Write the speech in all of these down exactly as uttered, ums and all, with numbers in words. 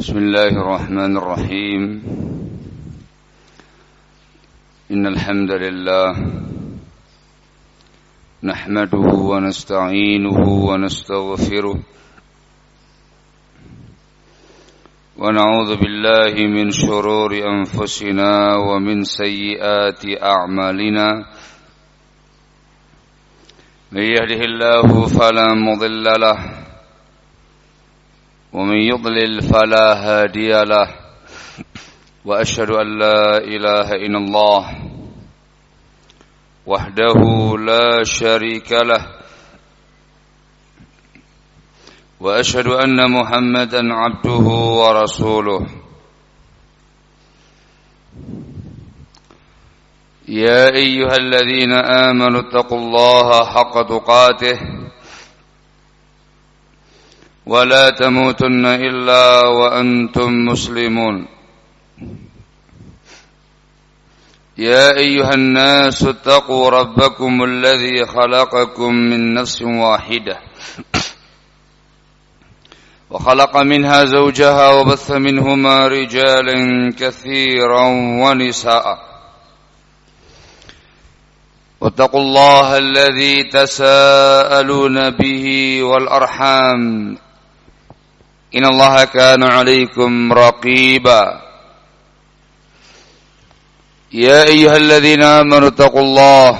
بسم الله الرحمن الرحيم إن الحمد لله نحمده ونستعينه ونستغفره ونعوذ بالله من شرور أنفسنا ومن سيئات أعمالنا من يهده الله فلا مضل له ومن يضلل فلا هادي له وأشهد أن لا إله إلا الله وحده لا شريك له وأشهد أن محمدا عبده ورسوله يا أيها الذين آمنوا اتقوا الله حق تقاته ولا تموتن إلا وأنتم مسلمون يا أيها الناس اتقوا ربكم الذي خلقكم من نفس واحدة وخلق منها زوجها وبث منهما رجالا كثيرا ونساء واتقوا الله الذي تساءلون به والأرحام إن الله كان عليكم رقيبا يا أيها الذين آمنوا اتقوا الله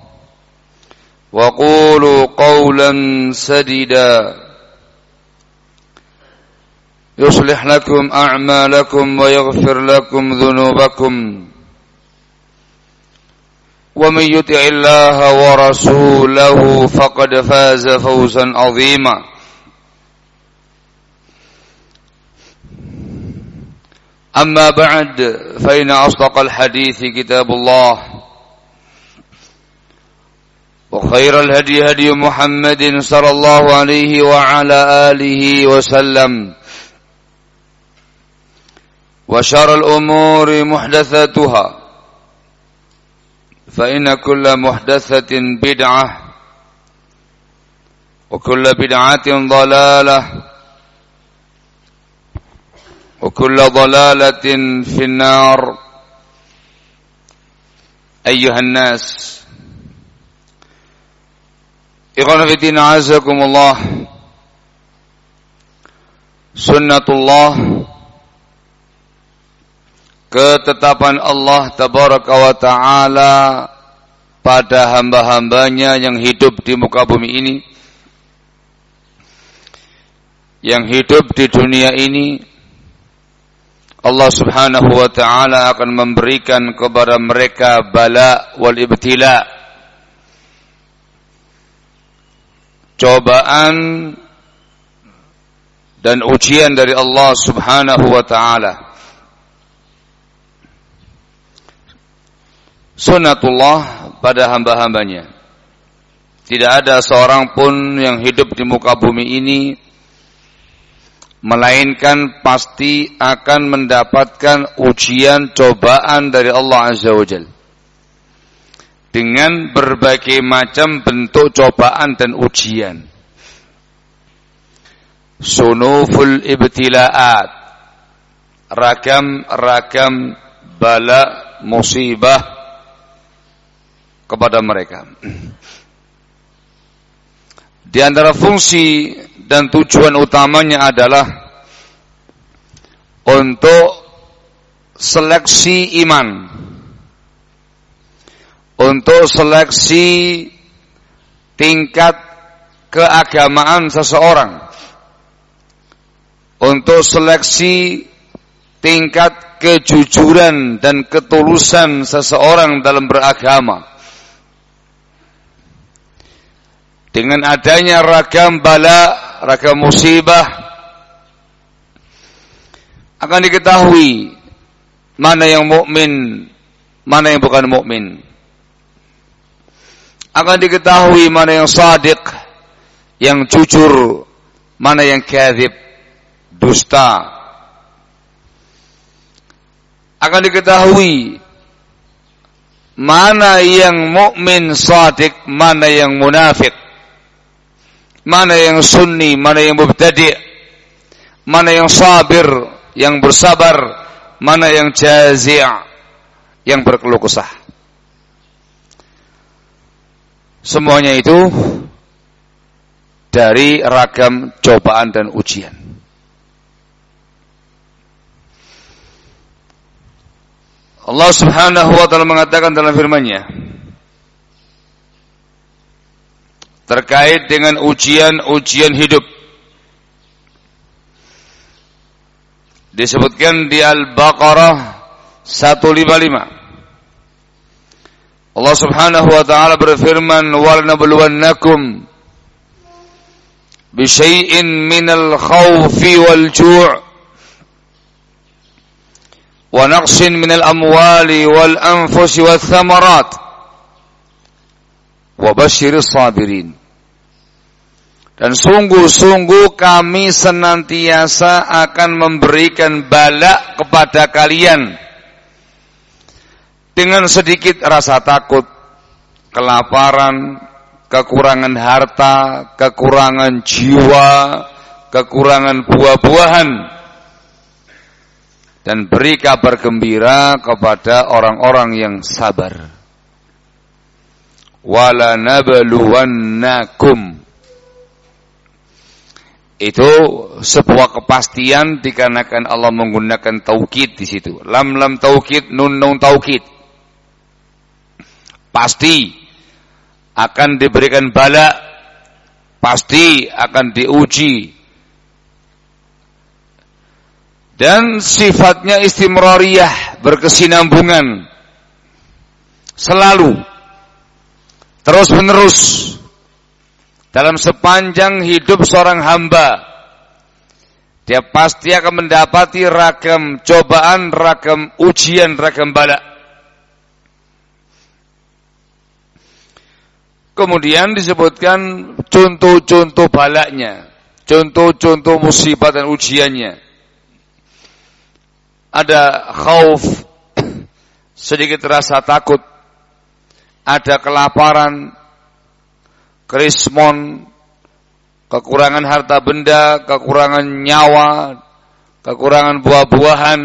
وقولوا قولا سديدا يصلح لكم أعمالكم ويغفر لكم ذنوبكم ومن يطع الله ورسوله فقد فاز فوزا عظيما أما بعد فإن أصدق الحديث كتاب الله وخير الهدي هدي محمد صلى الله عليه وعلى آله وسلم وشر الأمور محدثاتها فإن كل محدثة بدعة وكل بدعة ضلالة وكل ضلالة في النار أيها الناس إخوانا في الدين أعزكم الله سنة الله ketetapan Allah tabaraka wa ta'ala pada hamba-hambanya yang hidup di muka bumi ini, yang hidup di dunia ini, Allah subhanahu wa ta'ala akan memberikan kepada mereka bala wal ibtila, cobaan dan ujian dari Allah subhanahu wa ta'ala. Sunnatullah pada hamba-hambanya. Tidak ada seorang pun yang hidup di muka bumi ini melainkan pasti akan mendapatkan ujian cobaan dari Allah Azza wa Jalla dengan berbagai macam bentuk cobaan dan ujian. Sunuful ibtila'at, ragam-ragam bala musibah kepada mereka. Di antara fungsi dan tujuan utamanya adalah untuk seleksi iman, untuk seleksi tingkat keagamaan seseorang, untuk seleksi tingkat kejujuran dan ketulusan seseorang dalam beragama. Dengan adanya ragam bala, ragam musibah, akan diketahui mana yang mukmin, mana yang bukan mukmin. Akan diketahui mana yang shadiq, yang jujur, mana yang kadzib, dusta. Akan diketahui mana yang mukmin shadiq, mana yang munafik. Mana yang sunni, mana yang mubtadi', mana yang sabir, yang bersabar, mana yang jazi', yang berkeluh kesah. Semuanya itu dari ragam cobaan dan ujian. Allah Subhanahu wa ta'ala mengatakan dalam firman-Nya terkait dengan ujian-ujian hidup. Disebutkan di Al-Baqarah seratus lima puluh lima. Allah Subhanahu wa ta'ala berfirman, "Wa lanabluwannakum bi syai'in minal khawfi wal ju' wa naqsin minal amwali wal anfusi wath thamarat wa basyiris sabirin." Dan sungguh-sungguh kami senantiasa akan memberikan bala kepada kalian dengan sedikit rasa takut, kelaparan, kekurangan harta, kekurangan jiwa, kekurangan buah-buahan. Dan beri kabar gembira kepada orang-orang yang sabar. Wala nabluwannakum. Itu sebuah kepastian dikarenakan Allah menggunakan taukid di situ. Lam lam taukid, nun nun taukid. Pasti akan diberikan bala, pasti akan diuji. Dan sifatnya istimrariyah, berkesinambungan, selalu, terus menerus. Dalam sepanjang hidup seorang hamba, dia pasti akan mendapati ragam cobaan, ragam ujian, ragam bala. Kemudian disebutkan contoh-contoh balanya, contoh-contoh musibah dan ujiannya. Ada khauf, sedikit rasa takut. Ada kelaparan, krismon, kekurangan harta benda, kekurangan nyawa, kekurangan buah-buahan.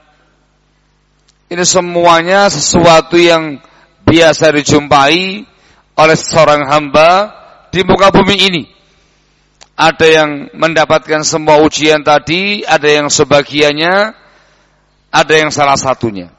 Ini semuanya sesuatu yang biasa dijumpai oleh seorang hamba di muka bumi ini. Ada yang mendapatkan semua ujian tadi, ada yang sebagiannya, ada yang salah satunya.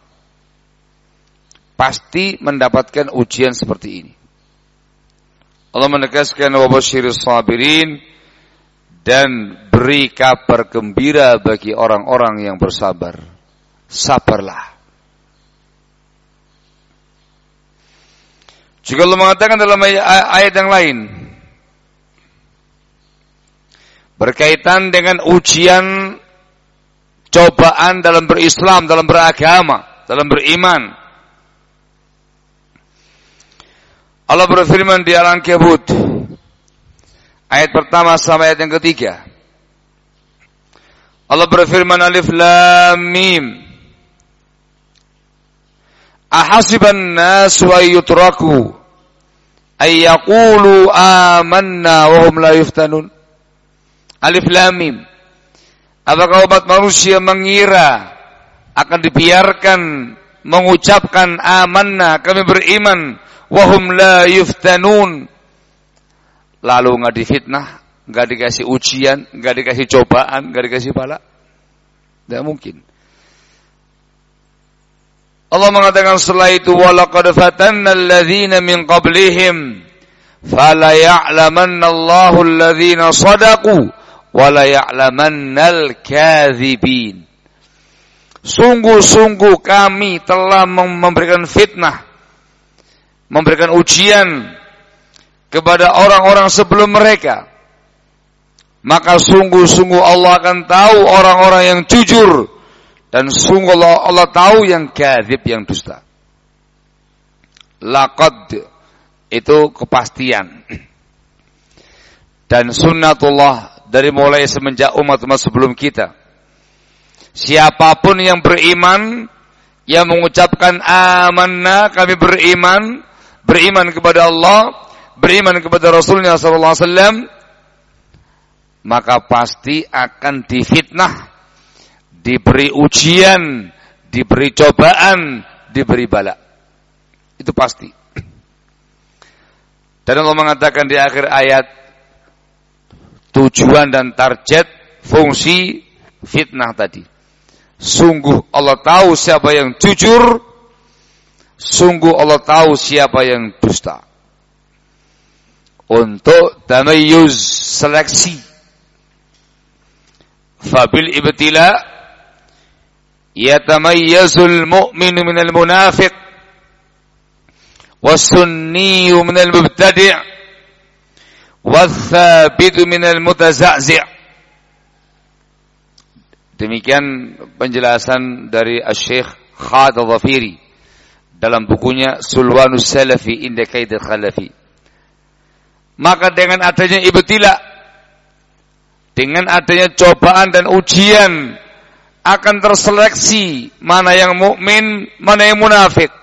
Pasti mendapatkan ujian seperti ini. Allah menegaskan wa basyiris sabirin, dan beri kabar gembira bagi orang-orang yang bersabar. Sabarlah. Juga Allah mengatakan dalam ayat yang lain berkaitan dengan ujian, cobaan dalam berislam, dalam beragama, dalam beriman. Allah berfirman di Al-Ankabut ayat pertama sampai ayat yang ketiga. Allah berfirman, Alif Lam Mim. Ahasiban nasu ay yutraku ay yaqulu amanna wa hum la yuftanun. Alif Lam Mim. Apakah umat manusia mengira akan dibiarkan mengucapkan amanna, kami beriman, wa hum la yuftanun, lalu enggak difitnah, enggak dikasih ujian, enggak dikasih cobaan, enggak dikasih bala? Tidak mungkin. Allah mengatakan setelah itu, walaqad fatanna alladhina min qablihim fala ya'lamanna Allahu alladhina sadaqu wala ya'lamannal kadzibin. Sungguh-sungguh kami telah memberikan fitnah, memberikan ujian kepada orang-orang sebelum mereka. Maka sungguh-sungguh Allah akan tahu orang-orang yang jujur, dan sungguh Allah, Allah tahu yang kadzib, yang dusta. Laqad itu kepastian. Dan sunnatullah dari mulai semenjak umat-umat sebelum kita. Siapapun yang beriman, yang mengucapkan amanna, kami beriman, beriman kepada Allah, beriman kepada Rasulnya sallallahu alaihi wasallam, maka pasti akan difitnah, diberi ujian, diberi cobaan, diberi bala. Itu pasti. Dan Allah mengatakan di akhir ayat, tujuan dan target fungsi fitnah tadi. Sungguh Allah tahu siapa yang jujur, sungguh Allah tahu siapa yang dusta. Untuk tamayyuz, seleksi. Fabil ibtila yatamayyazul mu'minu minal munafiq was-sunniyu minal mubtadi' was-thabitu minal mutaza'zi'. Demikian penjelasan dari Asy-Syaikh Khalid Al-Dhafiri dalam bukunya Sulwanus Salafi inda Kaidil Khalafi. Maka dengan adanya ibtila, dengan adanya cobaan dan ujian, akan terseleksi mana yang mukmin, mana yang munafik,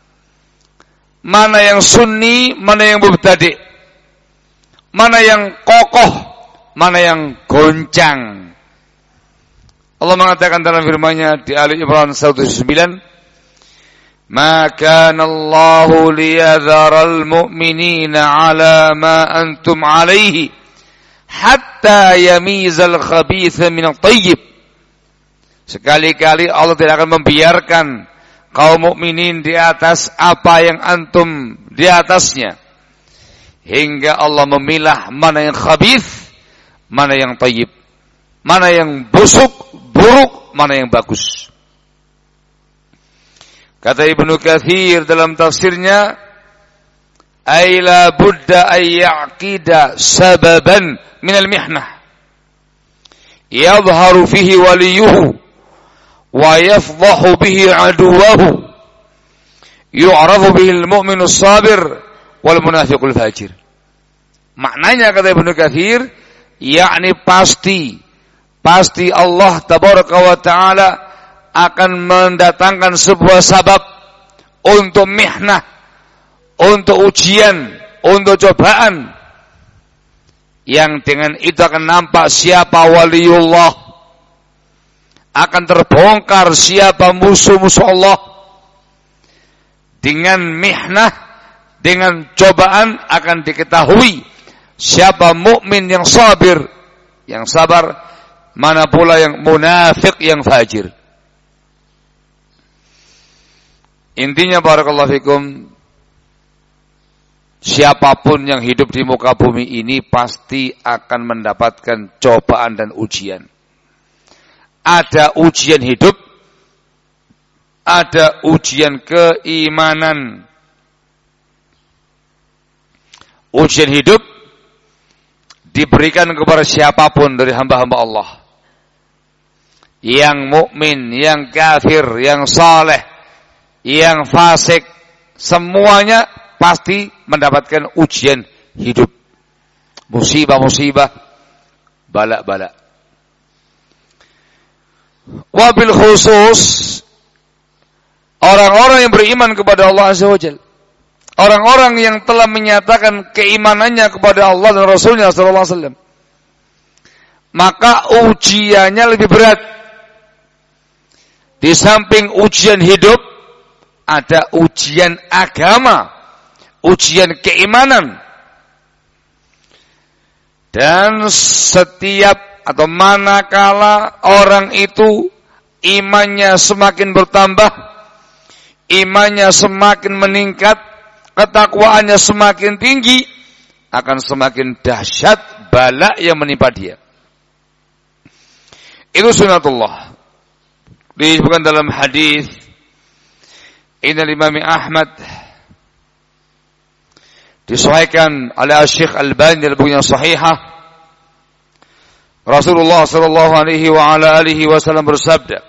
mana yang sunni, mana yang mubtadi', mana yang kokoh, mana yang goncang. Allah mengatakan dalam firman-Nya di Ali Imran seratus sembilan, "Ma kana Allahu liyadharal mu'minina 'ala ma antum 'alaihi hatta yamizal khabitha minat thayyib." Sekali-kali Allah tidak akan membiarkan kaum mukminin di atas apa yang antum di atasnya, hingga Allah memilah mana yang khabith, mana yang thayyib, mana yang busuk, buruk, mana yang bagus. Kata Ibnu Katsir dalam tafsirnya, "Ay la budda ay ya'qida sababan min al-mihnah yadhharu fihi waliyuhu wa yafdahu bihi aduwahu yu'radu bihi al-mu'minu as-sabir wal munafiqul fajir." Maknanya kata Ibnu Katsir, yakni pasti Pasti Allah tabaraka wa ta'ala akan mendatangkan sebuah sabab untuk mihnah, untuk ujian, untuk cobaan, yang dengan itu akan nampak siapa waliullah, akan terbongkar siapa musuh-musuh Allah. Dengan mihnah, dengan cobaan akan diketahui siapa mukmin yang sabir, yang sabar, mana pula yang munafik, yang fajir. Intinya barakallahu fikum, siapapun yang hidup di muka bumi ini pasti akan mendapatkan cobaan dan ujian. Ada ujian hidup, ada ujian keimanan. Ujian hidup diberikan kepada siapapun dari hamba-hamba Allah, yang mukmin, yang kafir, yang saleh, yang fasik, semuanya pasti mendapatkan ujian hidup, musibah-musibah, bala-bala. Wabil khusus orang-orang yang beriman kepada Allah Azza wa Jalla, orang-orang yang telah menyatakan keimanannya kepada Allah dan Rasulnya sallallahu alaihi wasallam, maka ujiannya lebih berat. Di samping ujian hidup, ada ujian agama, ujian keimanan. Dan setiap atau manakala orang itu imannya semakin bertambah, imannya semakin meningkat, ketakwaannya semakin tinggi, akan semakin dahsyat bala yang menimpa dia. Itu sunatullah. Disebutkan dalam hadis Innal Imam Ahmad, disahihkan oleh Syekh Albani dalam bukunya Sahihah, Rasulullah sallallahu alaihi wa ala alihi wasallam bersabda,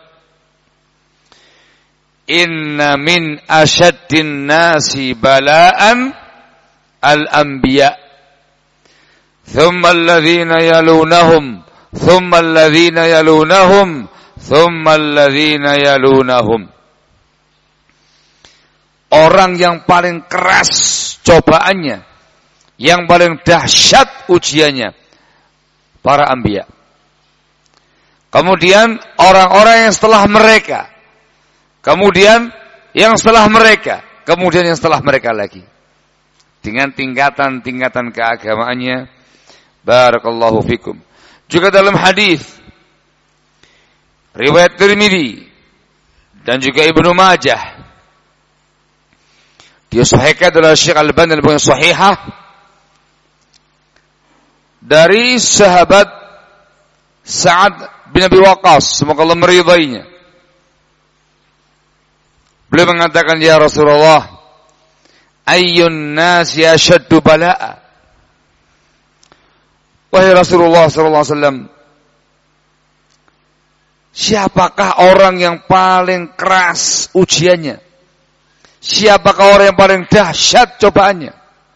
"Inna min asyaddin nasi bala'an al-anbiya, thumma alladhina yalunahum, thumma alladhina yalunahum, thumma alladhina yalunahum." Orang yang paling keras cobaannya, yang paling dahsyat ujiannya, para anbiya. kemudian orang-orang yang setelah mereka, kemudian yang setelah mereka, kemudian yang setelah mereka lagi, dengan tingkatan-tingkatan keagamaannya. Barakallahu fikum. Juga dalam hadis riwayat Tirmidzi dan juga Ibnu Majah, dia sahihkan adalah Syekh Al-Albani dalam Sahihah, dari sahabat Sa'ad bin Abi Waqqas, semoga Allah meridainya. Beliau mengatakan, ya Rasulullah, ayyun nasi ashaddu bala'a. Wahai Rasulullah sallallahu alaihi wasallam, siapakah orang yang paling keras ujiannya? Siapakah orang yang paling dahsyat cobaannya?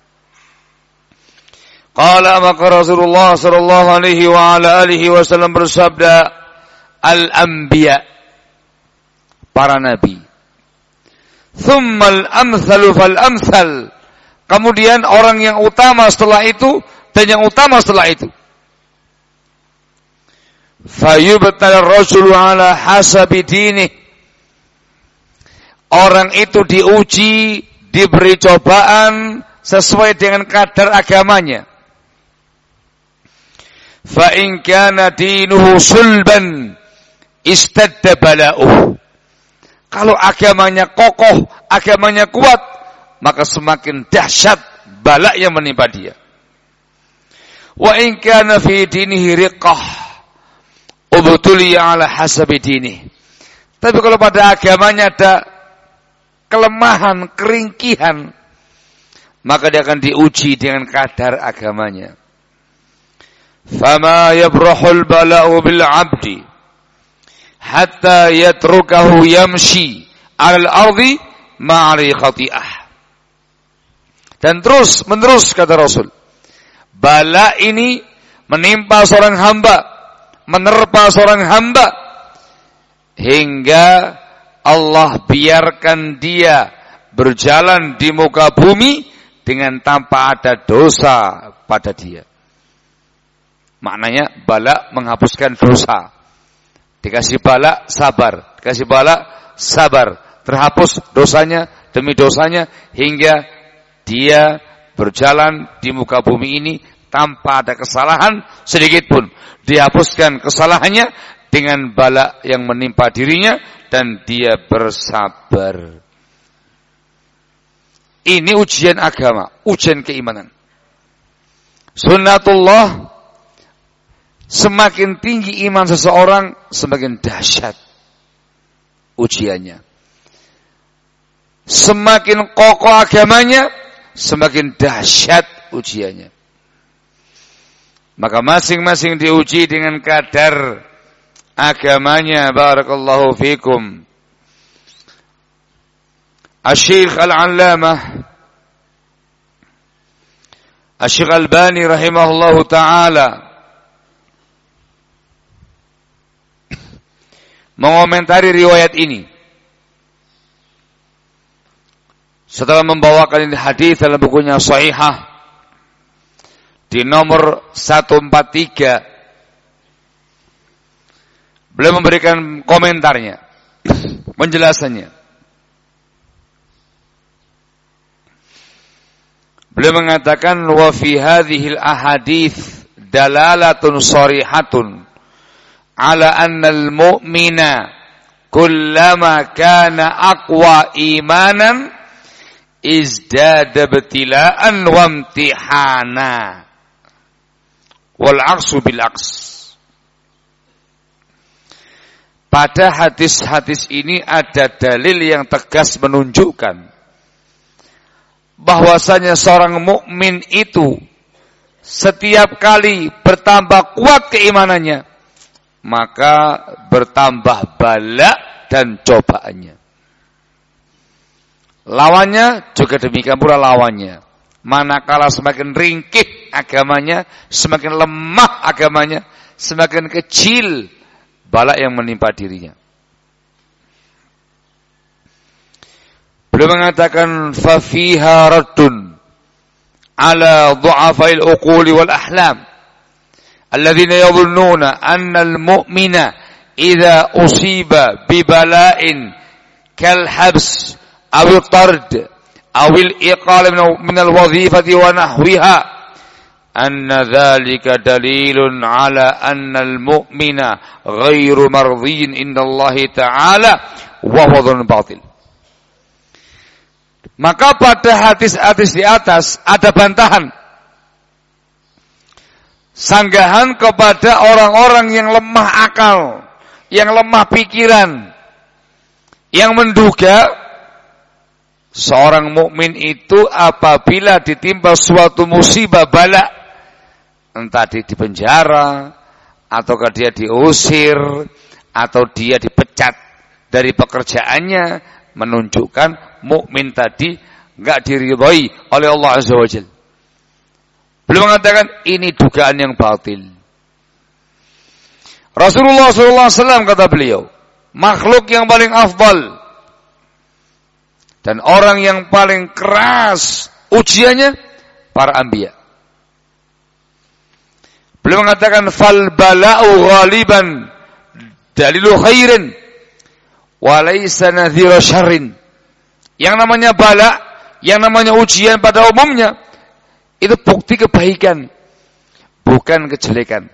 Qala, maka Rasulullah sallallahu alaihi wa ala alihi wasallam bersabda, al-anbiya, para nabi. Thumma al-amthalu fal-amthal. Kemudian orang yang utama setelah itu dan yang utama setelah itu. Fayubtal ar-rajulu ala hasabi dinih. Orang itu diuji, diberi cobaan sesuai dengan kadar agamanya. Fa in kana dinuhu sulban istadda bala'uh. Kalau agamanya kokoh, agamanya kuat, maka semakin dahsyat bala yang menimpa dia. Wa in kana fi dinihi riqqah ubtuliya ala hasabi dinih. Tapi kalau pada agamanya ada kelemahan, keringkihan, maka dia akan diuji dengan kadar agamanya. Fama yabrahul bala'u bil 'abdi hatta yatrukahu yamshi 'alal ardi ma'ari khati'ah. Dan terus menerus, kata Rasul, bala ini menimpa seorang hamba, menerpa seorang hamba, hingga Allah biarkan dia berjalan di muka bumi dengan tanpa ada dosa pada dia. Maknanya bala menghapuskan dosa. Dikasih bala, sabar. Dikasih bala, sabar. Terhapus dosanya demi dosanya, hingga dia berjalan di muka bumi ini tanpa ada kesalahan sedikit pun. Dihapuskan kesalahannya dengan bala yang menimpa dirinya, dan dia bersabar. Ini ujian agama, ujian keimanan. Sunnatullah, semakin tinggi iman seseorang, semakin dahsyat ujiannya. Semakin kokoh agamanya, semakin dahsyat ujiannya. Maka masing-masing diuji dengan kadar agamanya. Barakallahu fikum. Asy-Syaikh Al-Allamah Asy-Syaikh Al-Albani rahimahullahu ta'ala mengomentari riwayat ini setelah membawakan ini hadis dalam bukunya Shahihah di nomor seratus empat puluh tiga. Beliau memberikan komentarnya, penjelasannya. Beliau mengatakan, wa fi hadhil ahadits dalalatun sharihatun ala anna al-mu'mina kullama kana aqwa imanan izdada ibtila'an wa imtihana wal 'aksu bil 'aks. Pada hadis-hadis ini ada dalil yang tegas menunjukkan bahwasanya seorang mukmin itu setiap kali bertambah kuat keimanannya, maka bertambah bala dan cobaannya. Lawannya juga demikian pula lawannya. Manakala semakin ringkih agamanya, semakin lemah agamanya, semakin kecil bala yang menimpa dirinya. Beliau mengatakan, fa fiha raddun ala dhu'afa'il uquli wal ahlam alladhina yadhunnuna anna al-mu'mina idza usiba bi bala'in kal habs aw tard aw al iqal min al wadhifati wa nahwiha anna dhalika dalilun ala anna al mu'mina ghairu mardhiyin inda Allah ta'ala wa huwa batil. Maka pada hadis-hadis di atas ada bantahan, sanggahan kepada orang-orang yang lemah akal, yang lemah pikiran, yang menduga seorang mukmin itu apabila ditimpa suatu musibah bala, entah di penjara, ataukah dia diusir, atau dia dipecat dari pekerjaannya, menunjukkan mukmin tadi enggak diridhai oleh Allah Azza wa Jalla. Beliau mengatakan ini dugaan yang batil. Rasulullah sallallahu alaihi wasallam kata beliau, makhluk yang paling afdal dan orang yang paling keras ujiannya para anbiya. Beliau mengatakan fal bala'u ghaliban dalilu khairin walaysa nadhira syarrin. Yang namanya bala, yang namanya ujian pada umumnya itu bukti kebaikan, bukan kejelekan.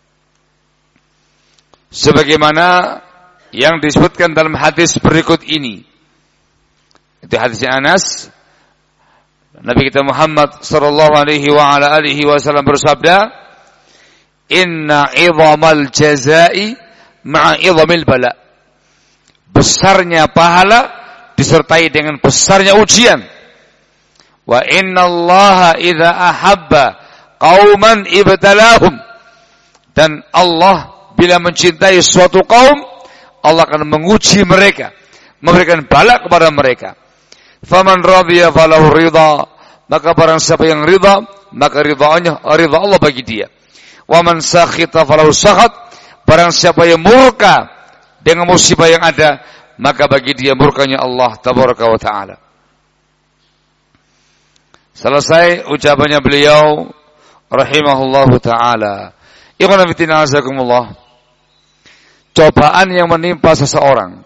Sebagaimana yang disebutkan dalam hadis berikut ini. Itu hadisnya Anas. Nabi kita Muhammad sallallahu alaihi wa ala alihi wasallam bersabda, "Inna 'idhamal jazaa'i ma'a 'idhamil bala." Besarnya pahala disertai dengan besarnya ujian. Wa innallaha idza ahabba qauman ibtalahum. Dan Allah bila mencintai suatu kaum, Allah akan menguji mereka, memberikan bala kepada mereka. Faman radiya falahu ridha, maka barang siapa yang ridha, maka ridhaannya ridha Allah bagi dia. Wa man sakhita falahu sakhat, barang siapa yang murka dengan musibah yang ada, maka bagi dia murkanya Allah tabaraka wa taala. Selesai ucapannya beliau rahimahullahu taala. Ikhwan fillah azakumullah. Cobaan yang menimpa seseorang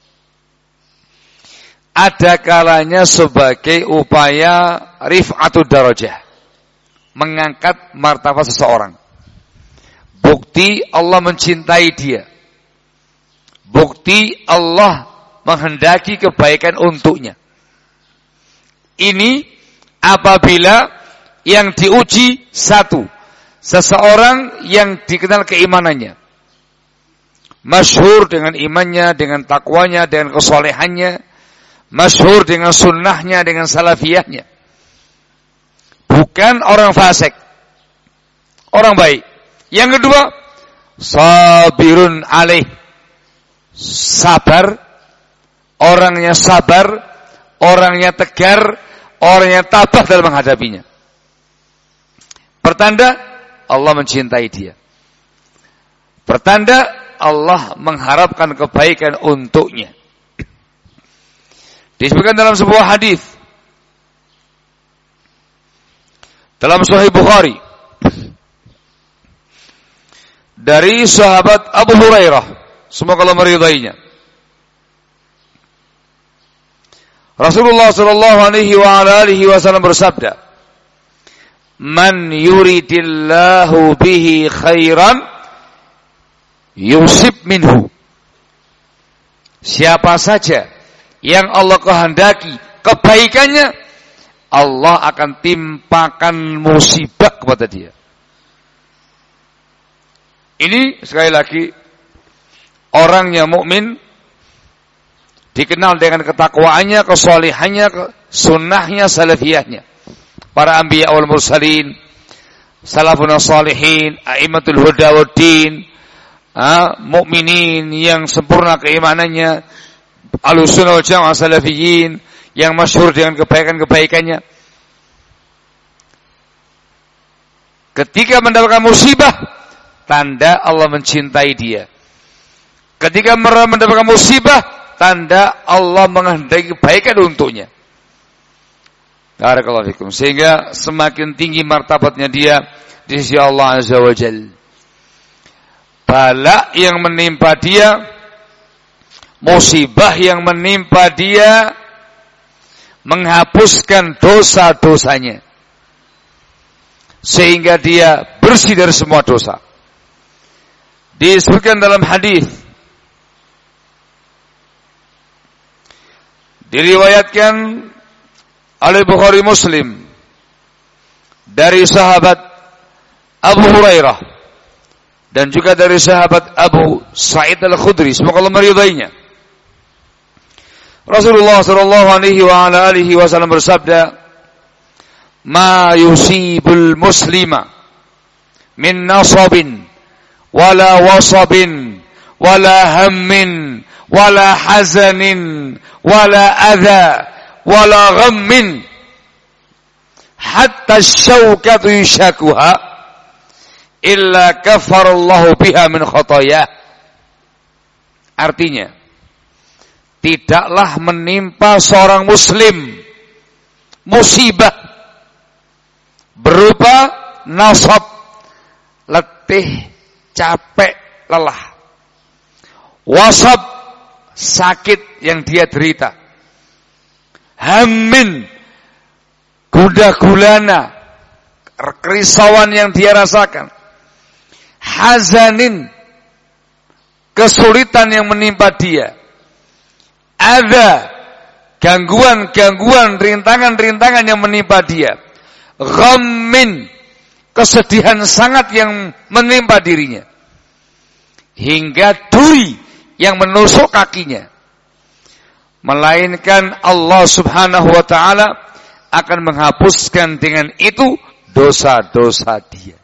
ada kalanya sebagai upaya rif'atud darajah, mengangkat martabat seseorang. Bukti Allah mencintai dia. Bukti Allah menghendaki kebaikan untuknya. Ini apabila yang diuji satu, seseorang yang dikenal keimanannya, masyhur dengan imannya, dengan takwanya, dengan kesolehannya, masyhur dengan sunnahnya, dengan salafiyahnya. Bukan orang fasik, orang baik. Yang kedua, sabirun alaih, sabar, orangnya sabar, orangnya tegar, orangnya tabah dalam menghadapinya. Pertanda Allah mencintai dia. Pertanda Allah mengharapkan kebaikan untuknya. Disebutkan dalam sebuah hadis dalam Sahih Bukhari dari sahabat Abu Hurairah, semoga Allah meridainya. Rasulullah sallallahu alaihi wa alihi wasallam bersabda, "Man yuridillahu bihi khairan yusib minhu." Siapa saja yang Allah kehendaki kebaikannya, Allah akan timpakan musibah kepada dia. Ini sekali lagi orang yang mukmin dikenal dengan ketakwaannya, kesalehannya, sunnahnya, salafiyahnya. Para anbiya wal mursalin, salafun salihin, a'immatul huda waddin, mukminin yang sempurna keimanannya, Ahlussunnah wal Jamaah salafiyin yang masyhur dengan kebaikan-kebaikannya. Ketika mendapatkan musibah, tanda Allah mencintai dia. Ketika mendapatkan musibah, tanda Allah menghendaki kebaikan untuknya. Barakallahu fikum. Sehingga semakin tinggi martabatnya dia di sisi Allah Azza wa Jalla. bala yang menimpa dia, musibah yang menimpa dia, menghapuskan dosa-dosanya, sehingga dia bersih dari semua dosa. Disebutkan dalam hadis, diriwayatkan oleh Bukhari Muslim dari sahabat Abu Hurairah dan juga dari sahabat Abu Sa'id Al-Khudri, semoga Allah meridainya. Rasulullah sallallahu alaihi wa ala alihi wasallam bersabda, "Ma yusibul muslima min nasabin wala wasabin wala hammin wala hazanin wala adha wala ghammin hatta syaukatu yushakuha illa kafarallahu biha min khotoyah." Artinya, tidaklah menimpa seorang muslim musibah berupa nasab, letih, capek, lelah, wasab, sakit yang dia derita, hammin, gundah gulana, kerisauan yang dia rasakan, hazanin, kesulitan yang menimpa dia, ada gangguan-gangguan, rintangan-rintangan yang menimpa dia, ghammin, kesedihan sangat yang menimpa dirinya, hingga duri yang menusuk kakinya, melainkan Allah subhanahu wa ta'ala akan menghapuskan dengan itu dosa-dosa dia.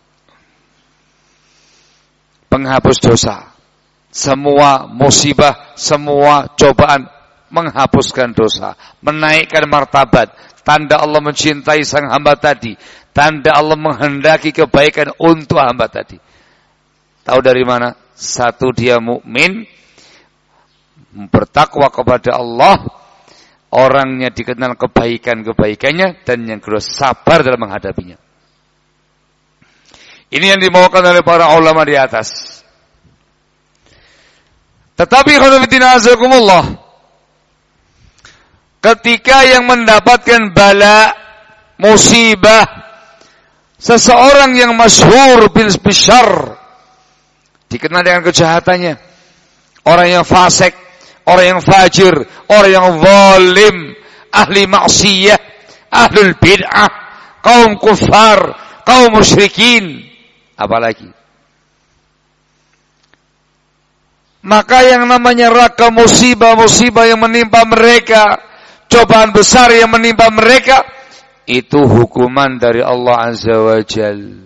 Penghapus dosa, semua musibah, semua cobaan, menghapuskan dosa, menaikkan martabat, tanda Allah mencintai sang hamba tadi, tanda Allah menghendaki kebaikan untuk hamba tadi. Tahu dari mana? Satu, dia mukmin, bertakwa kepada Allah, orangnya dikenal kebaikan-kebaikannya, dan yang kedua sabar dalam menghadapinya. Ini yang dimaukan oleh para ulama di atas. Tetapi khonafidina azakumullah, ketika yang mendapatkan bala, musibah, seseorang yang masyhur bil bisyarr, dikenal dengan kejahatannya, orang yang fasik, orang yang fajir, orang yang zalim, ahli maksiyah, ahlul bid'ah, kaum kufar, kaum musyrikin, apalagi. Maka yang namanya raka musibah-musibah yang menimpa mereka, cobaan besar yang menimpa mereka, itu hukuman dari Allah Azza wa Jal.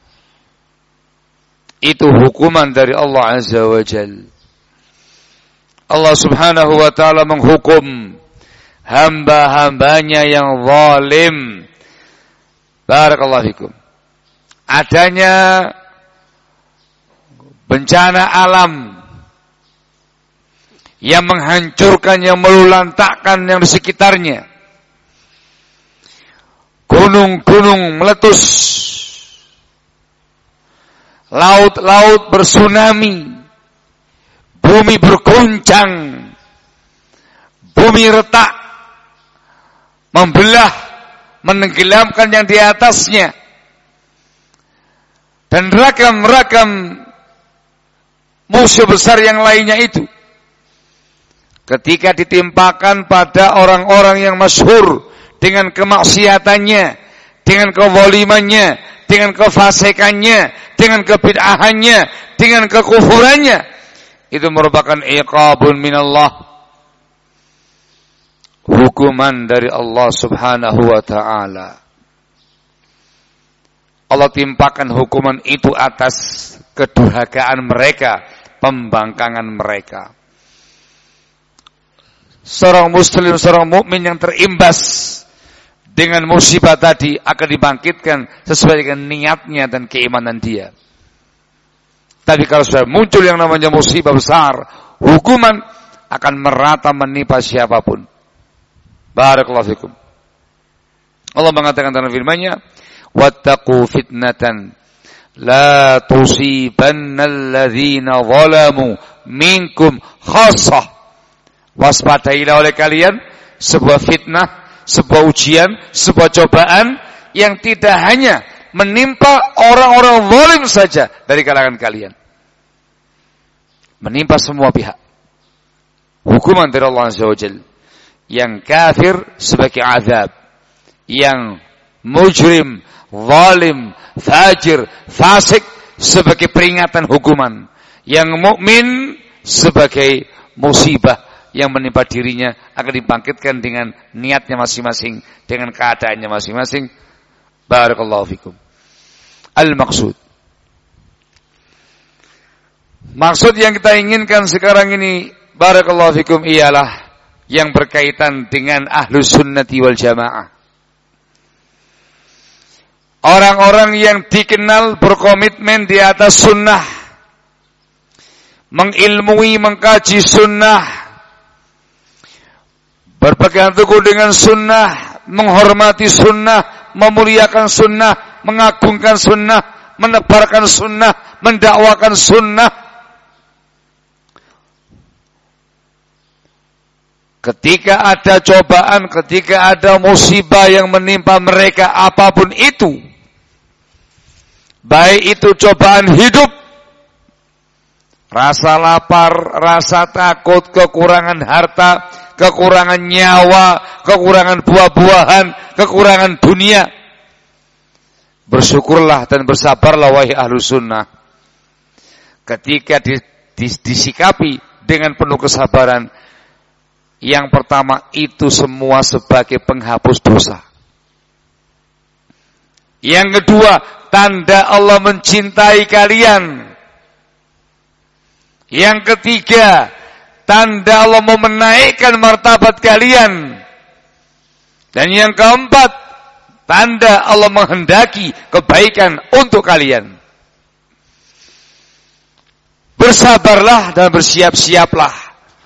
Itu hukuman dari Allah Azza wa Jal. Allah subhanahu wa ta'ala menghukum hamba-hambanya yang zalim. Barakallahu fikum. Adanya bencana alam yang menghancurkan, yang melulantakkan yang di sekitarnya. Gunung-gunung meletus, laut-laut bertsunami, bumi berguncang, bumi retak, membelah, menenggelamkan yang di atasnya, dan ragam-ragam musuh besar yang lainnya itu. Ketika ditimpakan pada orang-orang yang masyhur dengan kemaksiatannya, dengan kezalimannya, dengan kefasikannya, dengan kebid'ahannya, dengan kekufurannya, itu merupakan iqabun minallah, hukuman dari Allah subhanahu wa ta'ala. Allah timpakan hukuman itu atas kedurhakaan mereka, pembangkangan mereka. Seorang muslim, seorang mukmin yang terimbas dengan musibah tadi akan dibangkitkan sesuai dengan niatnya dan keimanan dia. Tapi kalau sudah muncul yang namanya musibah besar, hukuman akan merata menimpa siapapun. Barakallahu fikum. Allah mengatakan dalam firman-Nya, "Wattaqu fitnatan la tusibannal ladzina zalamu minkum khassah. Waspadailah oleh kalian sebuah fitnah, sebuah ujian, sebuah cobaan yang tidak hanya menimpa orang-orang zalim saja dari kalangan kalian. Menimpa semua pihak. Hukuman dari Allah Azza wa Jalla. Yang kafir sebagai azab, yang mujrim, zalim, fajir, fasik sebagai peringatan hukuman, yang mukmin sebagai musibah yang menimpa dirinya akan dibangkitkan dengan niatnya masing-masing, dengan keadaannya masing-masing. Barakallahu fikum. Al-maqsud. Maksud yang kita inginkan sekarang ini, barakallahu fikum, ialah yang berkaitan dengan ahlus sunnati wal jamaah. Orang-orang yang dikenal berkomitmen di atas sunnah, mengilmui, mengkaji sunnah, berpegang teguh dengan sunnah, menghormati sunnah, memuliakan sunnah, mengagungkan sunnah, menebarkan sunnah, mendakwakan sunnah. Ketika ada cobaan, ketika ada musibah yang menimpa mereka, apapun itu, baik itu cobaan hidup, rasa lapar, rasa takut, kekurangan harta, kekurangan nyawa, kekurangan buah-buahan, kekurangan dunia, bersyukurlah dan bersabarlah wahai ahlu sunnah. Ketika dis, dis, disikapi dengan penuh kesabaran, yang pertama itu semua sebagai penghapus dosa. Yang kedua, tanda Allah mencintai kalian. Yang ketiga, tanda Allah mau menaikkan martabat kalian. Dan yang keempat, tanda Allah menghendaki kebaikan untuk kalian. Bersabarlah dan bersiap-siaplah.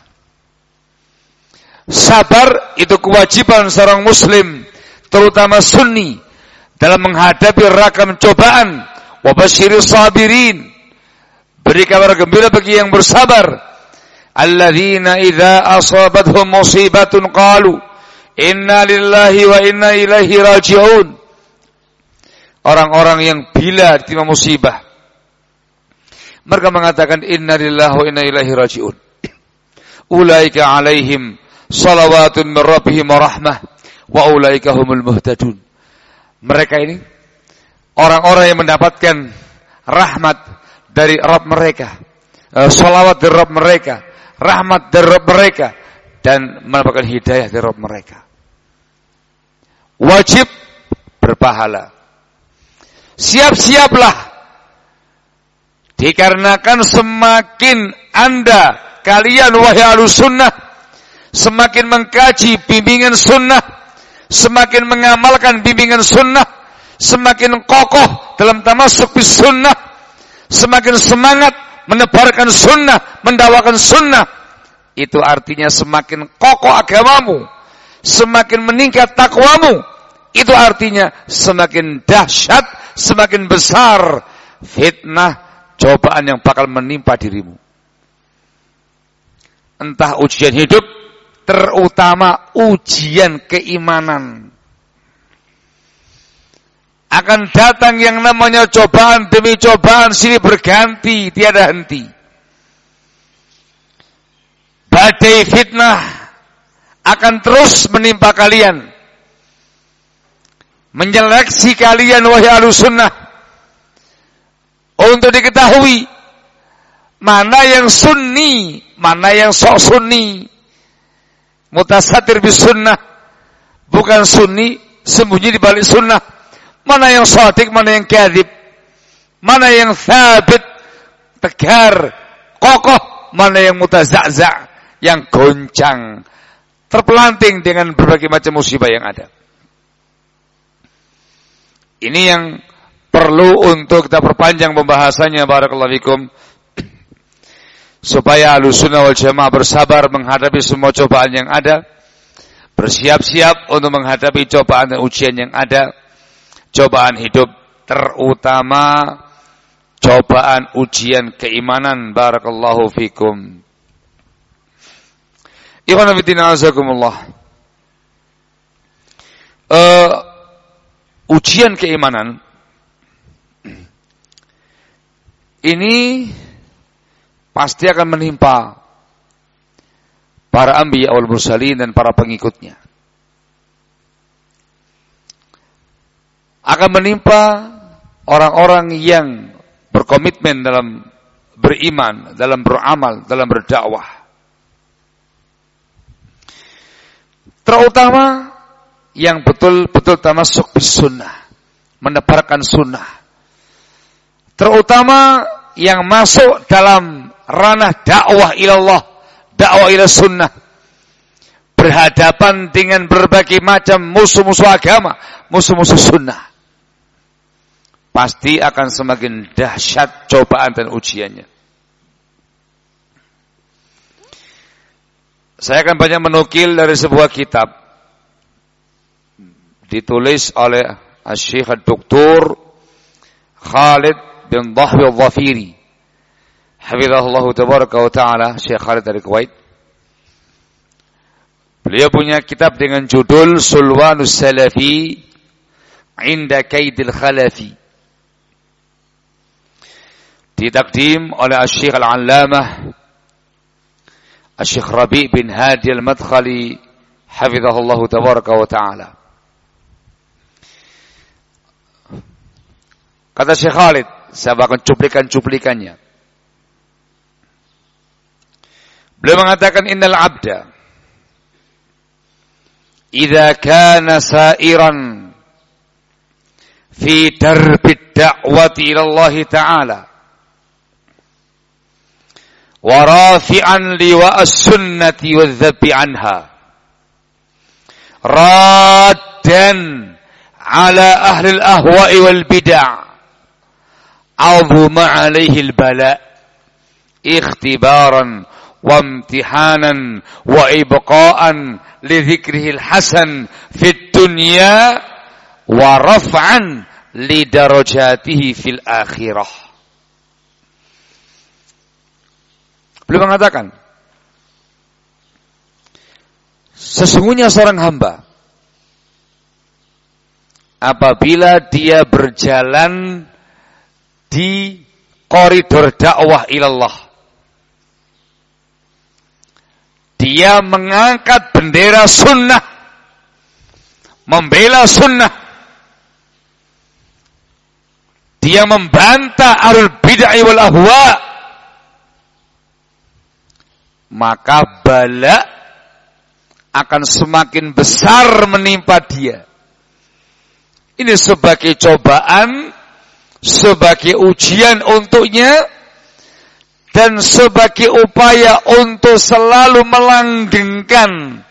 Sabar itu kewajiban seorang muslim, terutama sunni, dalam menghadapi ragam cobaan. Wa basyiris sabirin. Beri kabar gembira bagi yang bersabar. Alladzina idza asabathum musibatun qalu inna lillahi wa inna ilaihi raji'un. Orang-orang yang bila ditimpa musibah, mereka mengatakan inna lillahi wa inna ilaihi raji'un. Ulaika alaihim salawatun min rabbihim wa rahmah wa ulaika humul muhtadun. Mereka ini orang-orang yang mendapatkan rahmat dari Rabb mereka, salawat dari Rabb mereka, rahmat dari Rabb mereka, dan mendapatkan hidayah dari Rabb mereka. Wajib berpahala. Siap-siaplah, dikarenakan semakin anda, kalian wahai ahlus sunnah, semakin mengkaji bimbingan sunnah, semakin mengamalkan bimbingan sunnah, semakin kokoh dalam tamasuk bis sunnah, semakin semangat menebarkan sunnah, mendakwakan sunnah, itu artinya semakin kokoh agamamu, semakin meningkat takwamu, itu artinya semakin dahsyat, semakin besar fitnah, cobaan yang bakal menimpa dirimu. Entah ujian hidup, terutama ujian keimanan. Akan datang yang namanya cobaan demi cobaan, silih berganti, tiada henti. Badai fitnah akan terus menimpa kalian, menyeleksi kalian wahai ahlus sunnah, untuk diketahui mana yang sunni, mana yang sok sunni, mutasatir bis sunnah, bukan sunni sembunyi di balik sunnah. Mana yang shadiq, mana yang kadzib, mana yang thabit, tegar, kokoh, mana yang mutaza'za', yang goncang, terpelanting dengan berbagai macam musibah yang ada. Ini yang perlu untuk kita perpanjang pembahasannya, barakallahu fikum, supaya Ahlussunnah wal Jamaah bersabar menghadapi semua cobaan yang ada, bersiap-siap untuk menghadapi cobaan dan ujian yang ada. Cobaan hidup, terutama cobaan, ujian keimanan. Barakallahu fikum. Ikhwan fillah azakumullah. Uh, ujian keimanan ini pasti akan menimpa para anbiya wal mursalin dan para pengikutnya. Akan menimpa orang-orang yang berkomitmen dalam beriman, dalam beramal, dalam berdakwah. Terutama yang betul-betul tamasuk bis sunnah, menebarkan sunnah. Terutama yang masuk dalam ranah dakwah ilallah, dakwah ila sunnah, berhadapan dengan berbagai macam musuh-musuh agama, musuh-musuh sunnah. Pasti akan semakin dahsyat cobaan dan ujiannya. Saya akan banyak menukil dari sebuah kitab ditulis oleh Asy-Syaikh Ad-Doktor Khalid bin Dhahwi Al-Dhafiri, hafizahullah tabaraka wa ta'ala, Syekh Khalid dari Kuwait. Beliau punya kitab dengan judul Sulwanus Salafi Inda Kaidil Khalafi, ditakdim oleh Asy-Syaikh Al-Allamah Asy-Syaikh Rabi' bin Hadi Al-Madkhali, hafizahullah tabaraka wa ta'ala. Kata Syekh Khalid, saya akan cuplikan-cuplikannya. Beliau mengatakan, innal abda idza kana sa'iran fi darbid da'wati ila Allah ta'ala wa rafi'an liwa as-sunnati wadh-dhabbi anha raddan ala ahli al-ahwa'i wal bid'ah azuma 'alaihi al-bala' ikhtibaran wa imtihanan wa ibqa'an li dhikrihil hasan fid dunya wa raf'an li darajatihi fil akhirah. Beliau mengatakan, sesungguhnya seorang hamba apabila dia berjalan di koridor dakwah ilallah, dia mengangkat bendera sunnah, membela sunnah, dia membantah ahlul bid'ah wal ahwa, maka bala akan semakin besar menimpa dia. Ini sebagai cobaan, sebagai ujian untuknya, dan sebagai upaya untuk selalu melanggengkan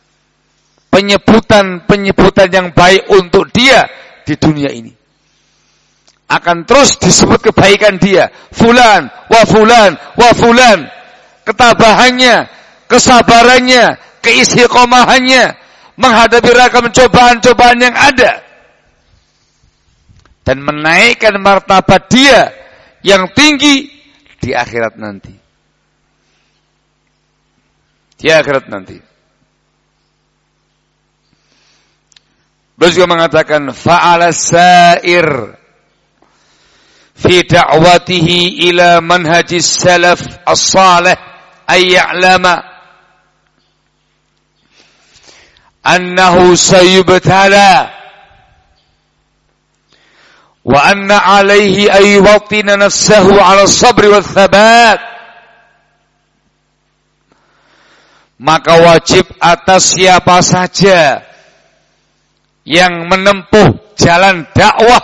penyebutan-penyebutan yang baik untuk dia di dunia ini. Akan terus disebut kebaikan dia, fulan, wa fulan, wa fulan. Ketabahannya, kesabarannya, keistiqomahannya menghadapi ragam cobaan-cobaan yang ada, dan menaikkan martabat dia yang tinggi di akhirat nanti. Di akhirat nanti. Beliau juga mengatakan, fa'ala sa'ir fi da'watihi ila manhajis salaf as-salih ay ya'lama annahu sayubtala wa anna alaihi ay yuwatina nafsahu ala sabri wal thabat. Maka wajib atas siapa saja yang menempuh jalan dakwah,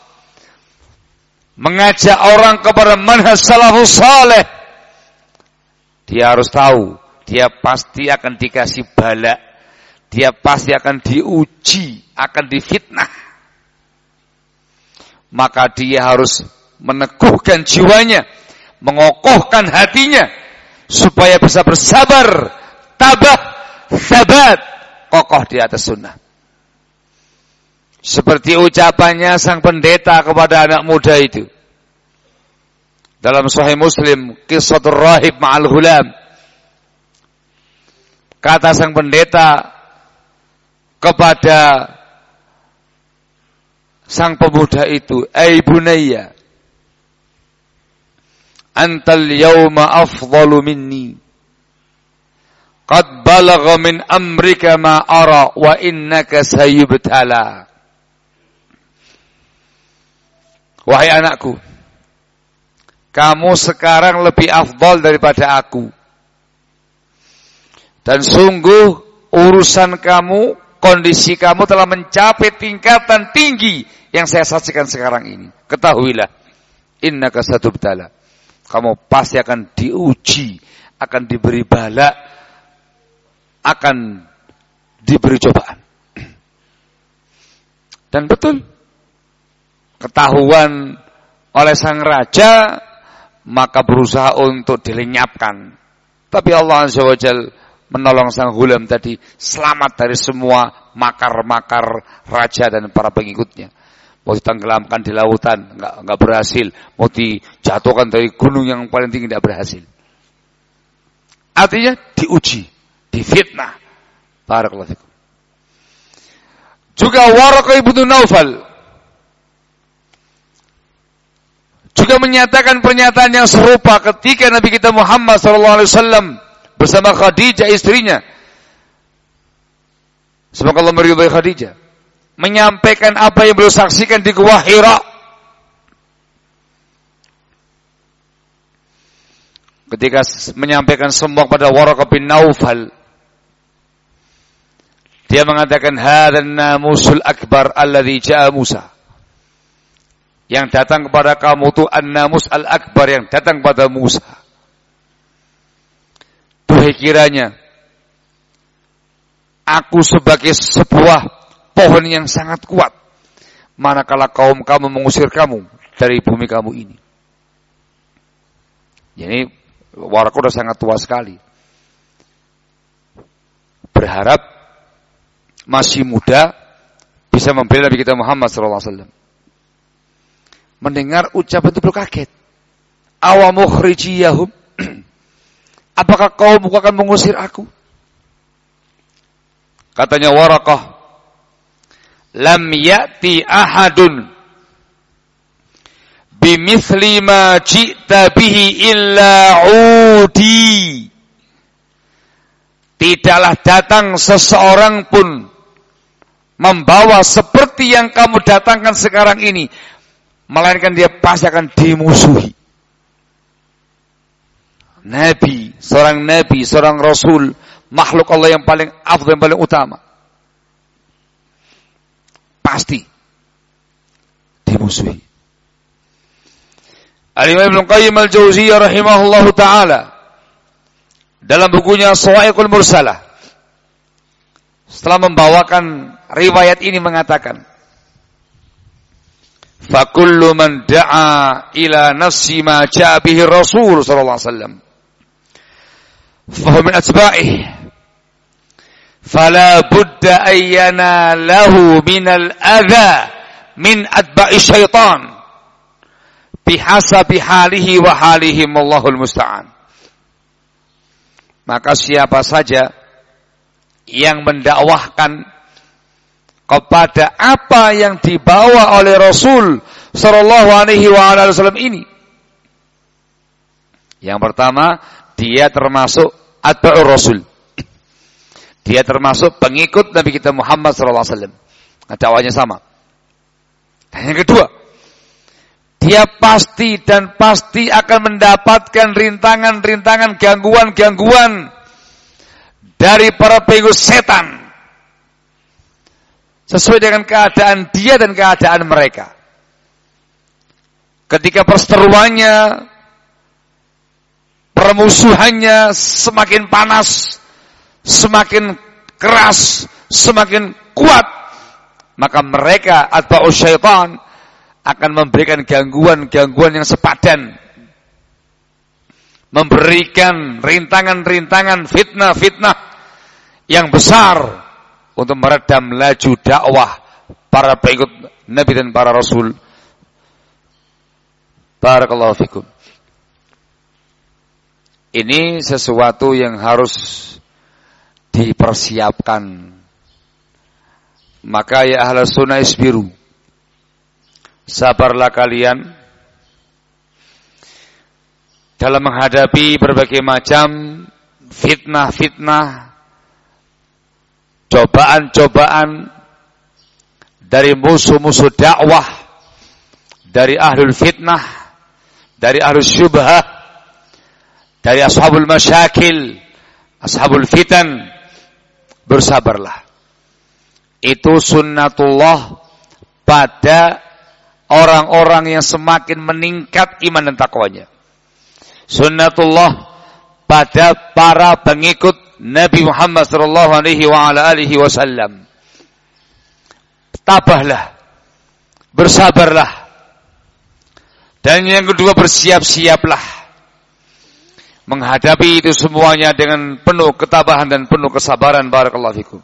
mengajak orang kepada manhaj salafus saleh, dia harus tahu dia pasti akan dikasih bala, dia pasti akan diuji, akan difitnah. Maka dia harus meneguhkan jiwanya, mengokohkan hatinya, supaya bisa bersabar, tabah, sabat, kokoh di atas sunnah. Seperti ucapannya sang pendeta kepada anak muda itu, Dalam Sahih Muslim, Qissatul Rahib ma'al Ghulam. Kata sang pendeta kepada sang pemuda itu, "Ai bunayya, antal yawma afdalu minni. Qad balagha min amrika ma ara wa innaka sayubtala." Wahai anakku, kamu sekarang lebih afdal daripada aku. Dan sungguh urusan kamu, kondisi kamu telah mencapai tingkatan tinggi yang saya saksikan sekarang ini. Ketahuilah, innaka satubtala. Kamu pasti akan diuji, akan diberi bala, akan diberi cobaan. Dan betul, ketahuan oleh sang raja, maka berusaha untuk dilenyapkan. Tapi Allah Azza wa Jalla menolong sang Ghulam tadi selamat dari semua makar-makar raja dan para pengikutnya. Mau ditenggelamkan di lautan, enggak enggak berhasil. Mau dijatuhkan dari gunung yang paling tinggi, tidak berhasil. Artinya diuji, difitnah. Barakallahu fikum. Juga Waraqah ibnu Naufal juga menyatakan pernyataan yang serupa ketika Nabi kita Muhammad sallallahu alaihi wasallam bersama Khadijah istrinya, semoga Allah meridhai Khadijah, menyampaikan apa yang beliau saksikan di Gua Hira. Ketika menyampaikan semua kepada Waraqah bin Naufal, dia mengatakan, "Hadzal namusul akbar alladzi ja'a Musa." Yang datang kepada kamu itu an-namus al-akbar, yang datang kepada Musa. Duhai kiranya aku sebagai sebuah pohon yang sangat kuat, manakala kaum kamu mengusir kamu dari bumi kamu ini. Jadi Waraqah sudah sangat tua sekali, berharap masih muda bisa membela Nabi kita Muhammad sallallahu alaihi wasallam. Mendengar ucapan itu beliau kaget. Awa mukhrijiyahum, apakah kaumku akan mengusir aku? Katanya Waraqah, lam ya'ti ahadun bimithli ma ji'ta bihi illa udi. Tidaklah datang seseorang pun membawa seperti yang kamu datangkan sekarang ini, melainkan dia pasti akan dimusuhi. Nabi, seorang nabi, seorang rasul, makhluk Allah yang paling afdal, yang paling utama, pasti dimusuhi. Al-Imam Ibnu Qayyim Al-Jauziyah rahimahullahu taala dalam bukunya Shawa'iqul Mursalah, setelah membawakan riwayat ini, mengatakan, fa kullu man da'a ila nafsi ma ja'a bihi Rasul sallallahu alaihi wasallam fa huwa min atba'ihi fala budda ayyana lahu min al-adha min atba'i syaitan bihasabi halihi wa halihim, Allahul musta'an. Maka siapa saja yang mendakwahkan kepada apa yang dibawa oleh Rasul sallallahu alaihi wasallam ini, yang pertama, dia termasuk atba'ur Rasul. Dia termasuk pengikut Nabi kita Muhammad sallallahu alaihi wasallam. Dakwahnya sama. Dan yang kedua, dia pasti dan pasti akan mendapatkan rintangan-rintangan, gangguan-gangguan dari para pengikut setan, sesuai dengan keadaan dia dan keadaan mereka. Ketika perseteruannya, permusuhannya semakin panas, semakin keras, semakin kuat, maka mereka atba'u syaitan akan memberikan gangguan-gangguan yang sepadan, memberikan rintangan-rintangan, fitnah-fitnah yang besar untuk meredam laju dakwah para pengikut Nabi dan para Rasul. Barakallahu fikum. Ini sesuatu yang harus dipersiapkan. Maka ya ahlus sunnah isbiru, sabarlah kalian dalam menghadapi berbagai macam fitnah-fitnah, cobaan-cobaan dari musuh-musuh dakwah, dari ahlul fitnah, dari ahlul syubhah, dari ashabul masyakil, ashabul fitan. Bersabarlah. Itu sunnatullah pada orang-orang yang semakin meningkat iman dan takwanya. Sunnatullah pada para pengikut Nabi Muhammad sallallahu alaihi wa ala alihi wasallam. Tabahlah, bersabarlah. Dan yang kedua, bersiap-siaplah menghadapi itu semuanya dengan penuh ketabahan dan penuh kesabaran. Barakallahu fikum.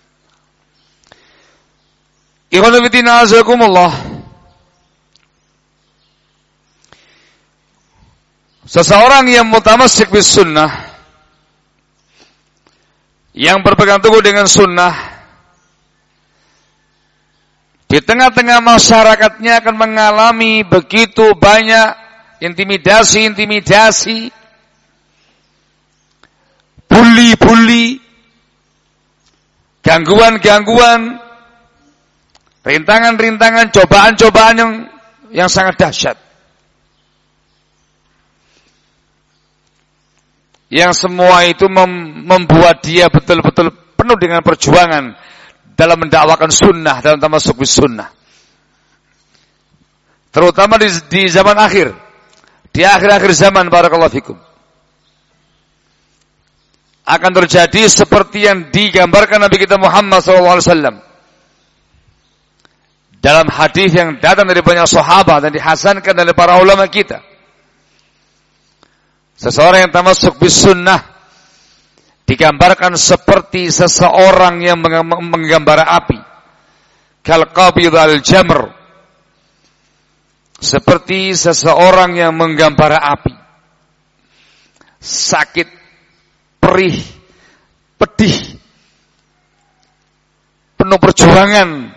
Ikhwan fillah azakumullah. Seseorang yang mutamassik bis sunnah, yang berpegang teguh dengan sunnah, di tengah-tengah masyarakatnya akan mengalami begitu banyak intimidasi-intimidasi, bully-bully, gangguan-gangguan, rintangan-rintangan, cobaan-cobaan yang yang sangat dahsyat. Yang semua itu mem- membuat dia betul-betul penuh dengan perjuangan dalam mendakwakan sunnah, dalam tamasuk bis sunnah. Terutama di, di zaman akhir, di akhir-akhir zaman, barakallahu fikum, akan terjadi seperti yang digambarkan Nabi kita Muhammad sallallahu alaihi wasallam dalam hadis yang datang dari banyak sahabat dan dihasankan oleh para ulama kita. Seseorang yang tamasuk bis sunnah digambarkan seperti seseorang yang menggambara api, kal qabid al jamr, seperti seseorang yang menggambara api, sakit, perih, pedih, penuh perjuangan.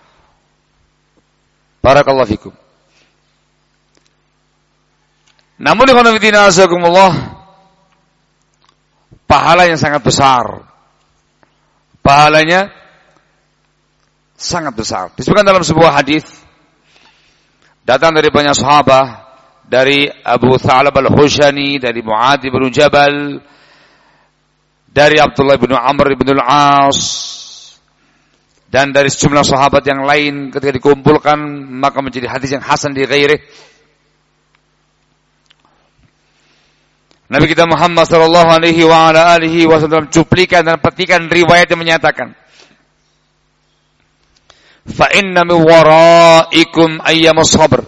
Barakallahu fikum. Namun ikhwan fillah azakumullah, pahala yang sangat besar. Pahalanya sangat besar. Disebutkan dalam sebuah hadis datang dari banyak sahabat, dari Abu Tha'lab al-Khushani, dari Mu'adz bin Jabal, dari Abdullah bin Amr bin al-As, dan dari sejumlah sahabat yang lain. Ketika dikumpulkan maka menjadi hadis yang hasan di ghairih. Nabi kita Muhammad sallallahu alaihi wa ala alihi wasallam cuplikan dan petikan riwayat yang menyatakan, fa inna min waraikum ayyamus sabr,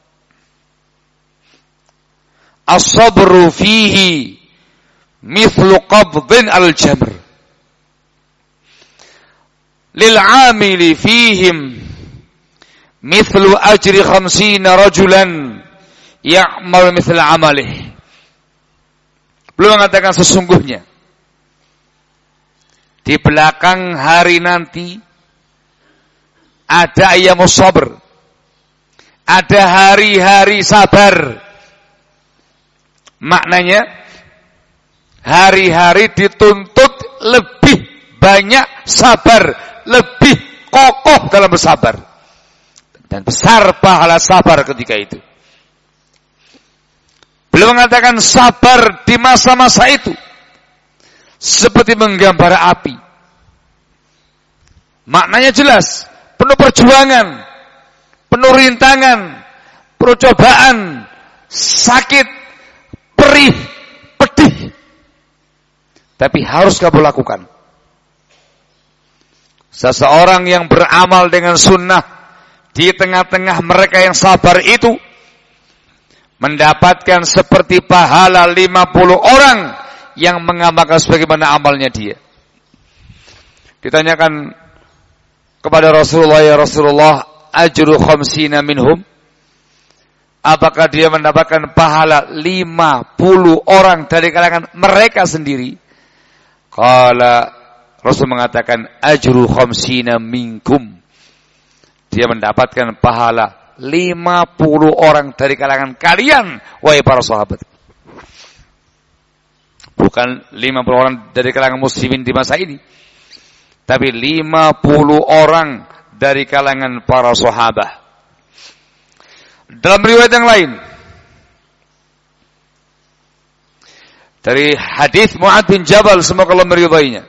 as-sabru fihi mithlu qabdin al-jamr, lil 'amili fihim mithlu ajri khamsina rajulan ya'mal mithla 'amalihi. Beliau mengatakan sesungguhnya di belakang hari nanti ada ayyamus sabr, ada hari-hari sabar. Maknanya hari-hari dituntut lebih banyak sabar, lebih kokoh dalam bersabar, dan besar pahala sabar ketika itu. Beliau mengatakan sabar di masa-masa itu seperti menggambara api. Maknanya jelas, penuh perjuangan, penuh rintangan, penuh cobaan, sakit, perih, pedih. Tapi harus kamu lakukan. Seseorang yang beramal dengan sunnah di tengah-tengah mereka yang sabar itu mendapatkan seperti pahala lima puluh orang yang mengamalkan sebagaimana amalnya dia. Ditanyakan kepada Rasulullah, ya Rasulullah, ajru khamsina minhum, apakah dia mendapatkan pahala lima puluh orang dari kalangan mereka sendiri? Qala, Rasul mengatakan ajru khamsina minkum. Dia mendapatkan pahala lima puluh orang dari kalangan kalian, wahai para sahabat. Bukan lima puluh orang dari kalangan muslimin di masa ini, tapi lima puluh orang dari kalangan para sahabat. Dalam riwayat yang lain, dari hadis Mu'adz bin Jabal, semoga Allah meridainya,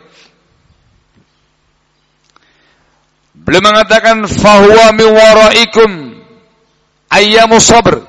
beliau mengatakan fahuwa min waraikum ayyamus sabr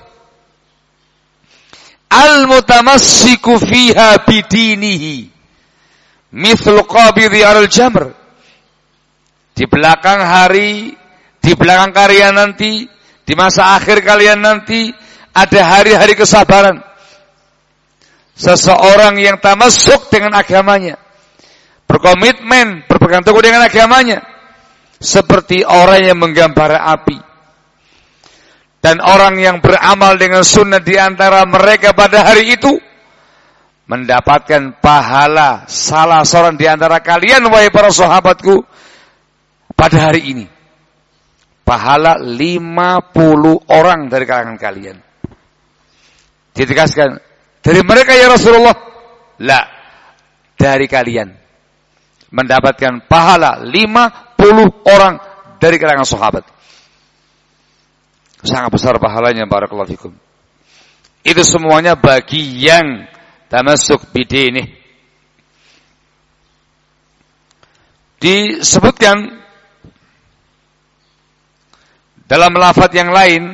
al-mutamassiku fiha bidinihi mithlu qabidhi al-jamr. Di belakang hari, di belakang kalian nanti, di masa akhir kalian nanti, ada hari-hari kesabaran. Seseorang yang tamassuk dengan agamanya, berkomitmen, berpegang teguh dengan agamanya, seperti orang yang menggambara api. Dan orang yang beramal dengan sunnah di antara mereka pada hari itu, mendapatkan pahala salah seorang di antara kalian, wahai para sahabatku, pada hari ini. Pahala lima puluh orang dari kalangan kalian. Ditegaskan, dari mereka ya Rasulullah? La, dari kalian. Mendapatkan pahala lima puluh orang dari kalangan sahabat. Sangat besar pahalanya, barakallahu fikum. Itu semuanya bagi yang tamassuk bidinih. Disebutkan dalam lafaz yang lain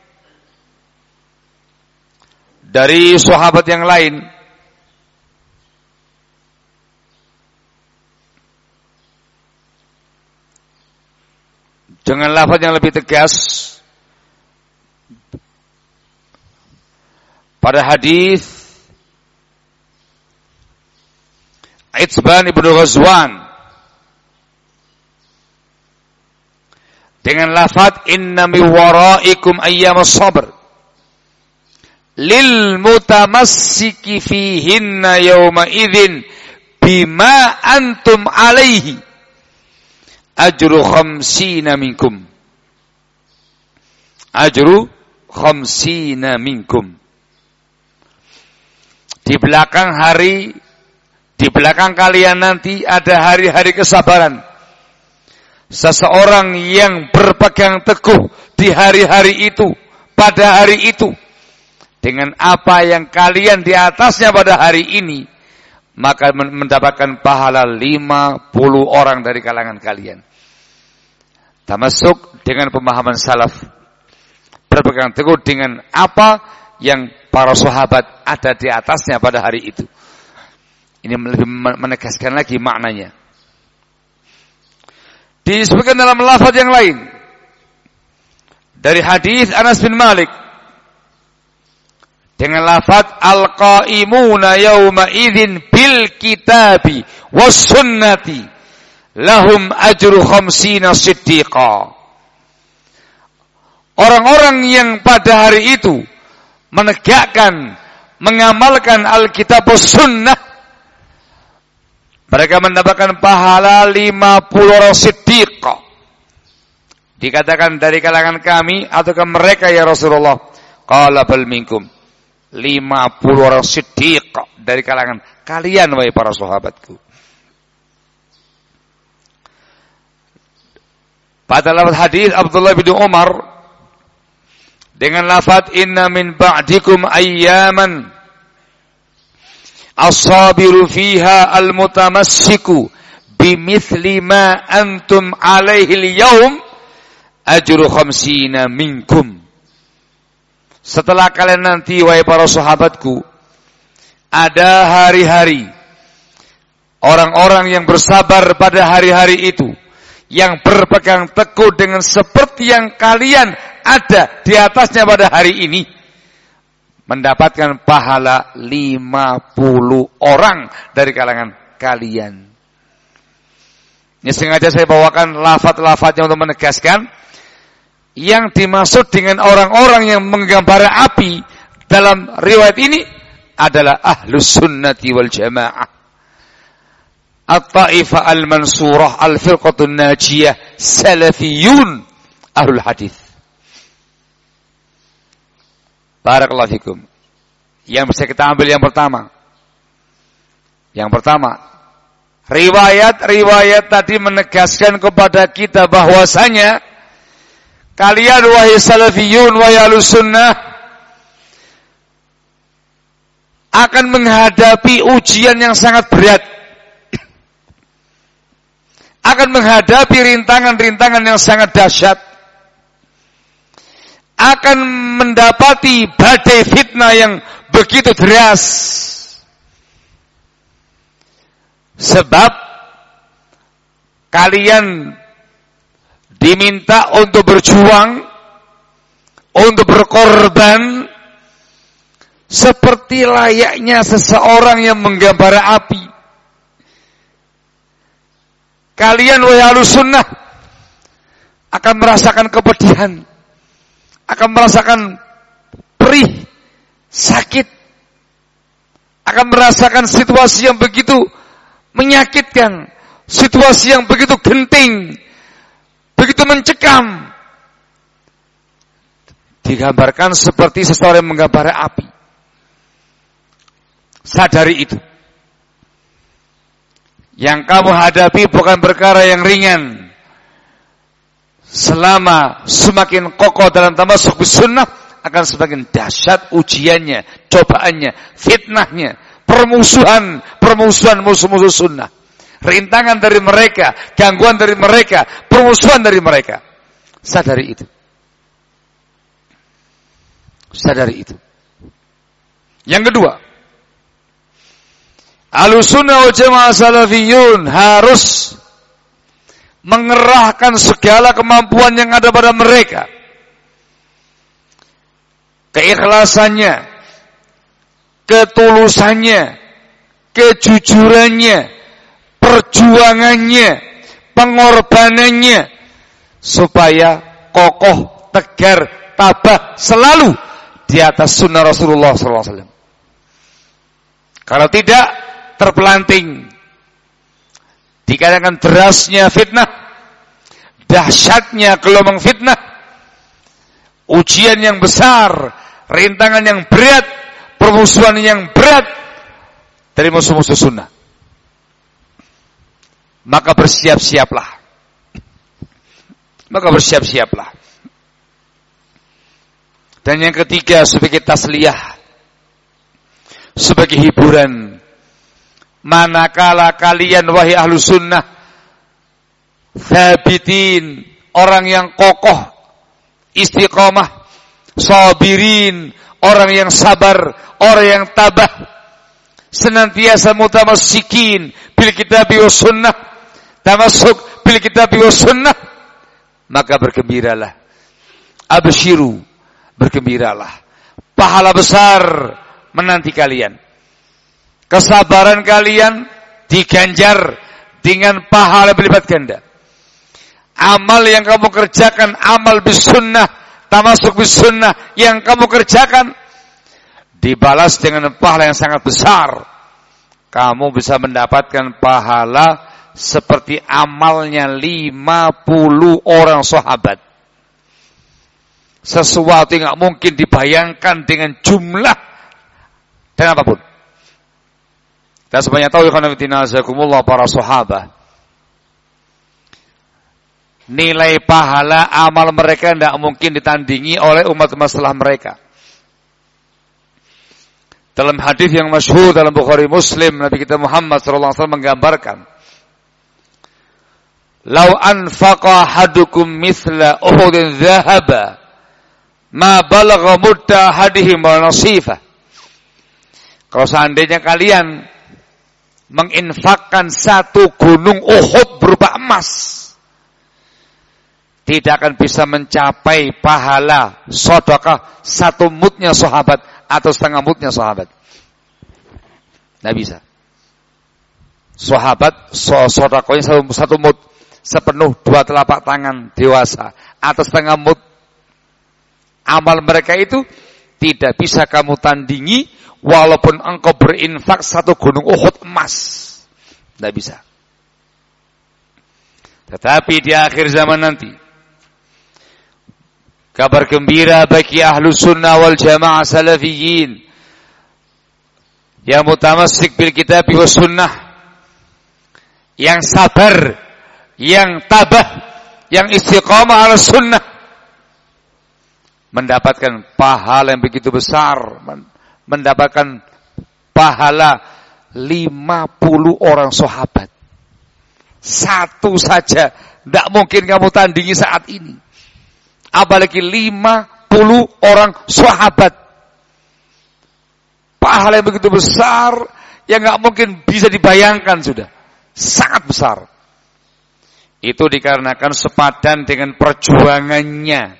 dari sahabat yang lain, dengan lafaz yang lebih tegas, pada hadis Itsban ibnu Ghazwan dengan lafaz inna mi waraikum ayyamus sabr lil mutamassiki fihinna yawma idzin bima antum alaihi ajru khamsina minkum. Ajru khamsina minkum. Di belakang hari, di belakang kalian nanti ada hari-hari kesabaran. Seseorang yang berpegang teguh di hari-hari itu, pada hari itu, dengan apa yang kalian di atasnya pada hari ini, maka mendapatkan pahala lima puluh orang dari kalangan kalian. Termasuk dengan pemahaman salaf, berpegang teguh dengan apa yang para sahabat ada di atasnya pada hari itu. Ini lebih menegaskan lagi maknanya. Disebutkan dalam lafaz yang lain dari hadis Anas bin Malik dengan lafaz al-qaimuna yauma idzin bil kitabi was sunnati lahum ajru khamsina siddiqa. Orang-orang yang pada hari itu menegakkan, mengamalkan Alkitab was sunnah, mereka mendapatkan pahala lima puluh orang siddiq. Dikatakan dari kalangan kami ataukah mereka ya Rasulullah? Qala bal minkum. lima puluh orang siddiq dari kalangan kalian wahai para sahabatku. Pada lafaz hadis Abdullah bin Umar dengan lafaz inna min ba'dikum ayyaman as-sabiru fiha al-mutamassiku bimithli ma antum alaihi al-yawm ajru khamsina minkum. Setelah kalian nanti wahai para sahabatku, ada hari-hari orang-orang yang bersabar pada hari-hari itu, yang berpegang teguh dengan seperti yang kalian ada di atasnya pada hari ini, mendapatkan pahala lima puluh orang dari kalangan kalian. Ini sengaja saya bawakan lafaz-lafaznya untuk menegaskan Yang dimaksud dengan orang-orang yang menggambar api dalam riwayat ini adalah ahlus sunnati wal jamaah, at-taifah al-mansurah, al-firqatun najiyah, salafiyun, ahlul hadis. Barakallahu fikum. Yang bisa kita ambil yang pertama. Yang pertama, riwayat-riwayat tadi menegaskan kepada kita bahwasanya kalian wahai salafiyun wahai ahlus sunnah akan menghadapi ujian yang sangat berat. Akan menghadapi rintangan-rintangan yang sangat dahsyat. Akan mendapati badai fitnah yang begitu deras. Sebab kalian diminta untuk berjuang, untuk berkorban, seperti layaknya seseorang yang menggambara api. Kalian wahai ahlus sunnah akan merasakan kepedihan, akan merasakan perih, sakit, akan merasakan situasi yang begitu menyakitkan, situasi yang begitu genting, begitu mencekam. Digambarkan seperti seseorang yang menggambara api. Sadari itu. Yang kamu hadapi bukan perkara yang ringan. Selama semakin kokoh dalam tamasuk bis sunnah, akan semakin dahsyat ujiannya, cobaannya, fitnahnya, permusuhan, permusuhan musuh-musuh sunnah. Rintangan dari mereka, gangguan dari mereka, permusuhan dari mereka. Sadari itu. Sadari itu. Yang kedua, Ahlussunnah wal Jamaah salafiyun harus mengerahkan segala kemampuan yang ada pada mereka. Keikhlasannya, ketulusannya, kejujurannya, perjuangannya, pengorbanannya, supaya kokoh, tegar, tabah selalu di atas sunnah Rasulullah sallallahu alaihi wasallam. Kalau tidak, terpelanting dikarenakan derasnya fitnah, dahsyatnya gelombang fitnah, ujian yang besar, rintangan yang berat, permusuhan yang berat dari musuh-musuh sunnah. Maka bersiap-siaplah. Maka bersiap-siaplah. Dan yang ketiga, sebagai tasliyah, sebagai hiburan, manakala kalian wahai ahlu sunnah thabitin, orang yang kokoh, istiqomah, sabirin, orang yang sabar, orang yang tabah, senantiasa mutamassikin bil kitabi was sunnah, tamassuk bil kitabi was sunnah, maka bergembiralah, absyiru, bergembiralah, pahala besar menanti kalian. Kesabaran kalian diganjar dengan pahala berlipat ganda. Amal yang kamu kerjakan, amal bis sunnah, tamasuk bis sunnah yang kamu kerjakan, dibalas dengan pahala yang sangat besar. Kamu bisa mendapatkan pahala seperti amalnya lima puluh orang sahabat. Sesuatu yang tidak mungkin dibayangkan dengan jumlah dan apapun. Dan sebanyak tahu ikhwan fillah jazakumullah para sahabat, nilai pahala amal mereka tidak mungkin ditandingi oleh umat-umat setelah mereka. Dalam hadis yang masyhur dalam Bukhari Muslim, Nabi kita Muhammad sallallahu alaihi wasallam menggambarkan, "Lau anfaqa ahadukum mithla Uhudin dhahaba, ma balagha mudda ahadihim wa nasifah." Kalau seandainya kalian menginfakkan satu gunung Uhud berupa emas, tidak akan bisa mencapai pahala sedekah satu mudnya sahabat atau setengah mudnya sahabat. Tidak bisa. Sahabat sedekahnya satu, satu mud, sepenuh dua telapak tangan dewasa atau setengah mud Amal mereka itu tidak bisa kamu tandingi walaupun engkau berinfak satu gunung Uhud emas. Tidak bisa. Tetapi di akhir zaman nanti, kabar gembira bagi ahlus sunnah wal jamaah salafiyin yang mutamassik bil kitab wa sunnah, yang sabar, yang tabah, yang istiqamah ala sunnah, mendapatkan pahala yang begitu besar, mendapatkan pahala lima puluh orang sahabat. Satu saja tidak mungkin kamu tandingi saat ini, apalagi lima puluh orang sahabat. Pahala yang begitu besar yang tidak mungkin bisa dibayangkan, sudah sangat besar. Itu dikarenakan sepadan dengan perjuangannya,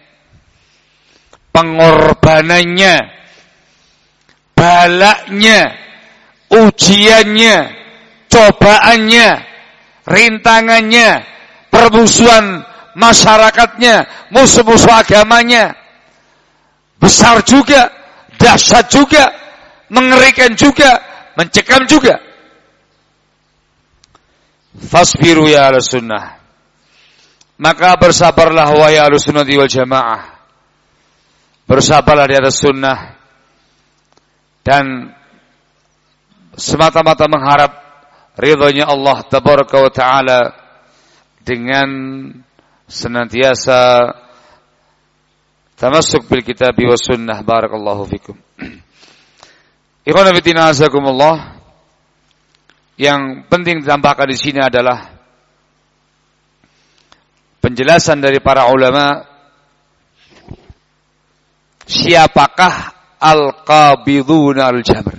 pengorbanannya, balaknya, ujiannya, cobaannya, rintangannya, permusuhan masyarakatnya, musuh-musuh agamanya. Besar juga, dahsyat juga, mengerikan juga, mencekam juga. Fasbiru ya ahlu sunnah. Maka bersabarlah wahai ahlu sunnah wal jamaah. Bersabarlah di atas sunnah dan semata-mata mengharap ridhonya Allah tabaraka wa ta'ala dengan senantiasa tamassuk bil kitab wa sunnah. Barakallahu fikum. Ikhwan fillah azakumullah. Yang penting ditambahkan di sini adalah penjelasan dari para ulama siapakah al-qabiduna al-jamr.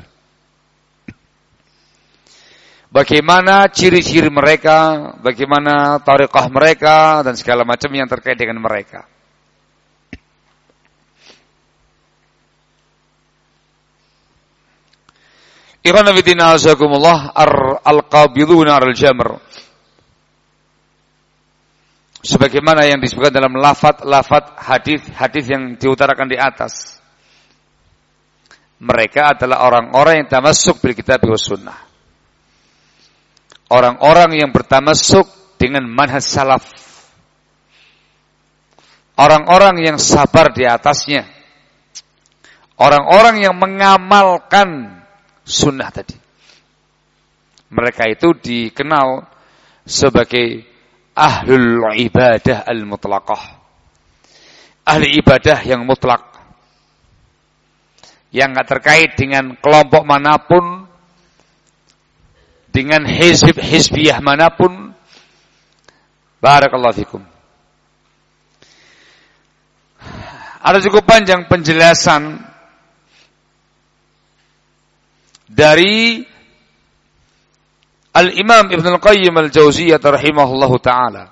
Bagaimana ciri-ciri mereka, bagaimana tariqah mereka dan segala macam yang terkait dengan mereka. Ikhwan fillah azakumullah, al-qabiduna al-jamr, sebagaimana yang disebutkan dalam lafaz-lafaz hadis-hadis yang diutarakan di atas. Mereka adalah orang-orang yang tamassuk bil kitab wa sunnah. Orang-orang yang bertamassuk dengan manhaj salaf. Orang-orang yang sabar di atasnya. Orang-orang yang mengamalkan sunnah tadi. Mereka itu dikenal sebagai ahlul ibadah al-mutlaqah. Ahli ibadah yang mutlak, yang tidak terkait dengan kelompok manapun, dengan hizb hizbiyah manapun. Barakallahu fikum. Ada cukup panjang penjelasan dari Al-Imam Ibn Al-Qayyim Al-Jauziyah rahimahullahu ta'ala.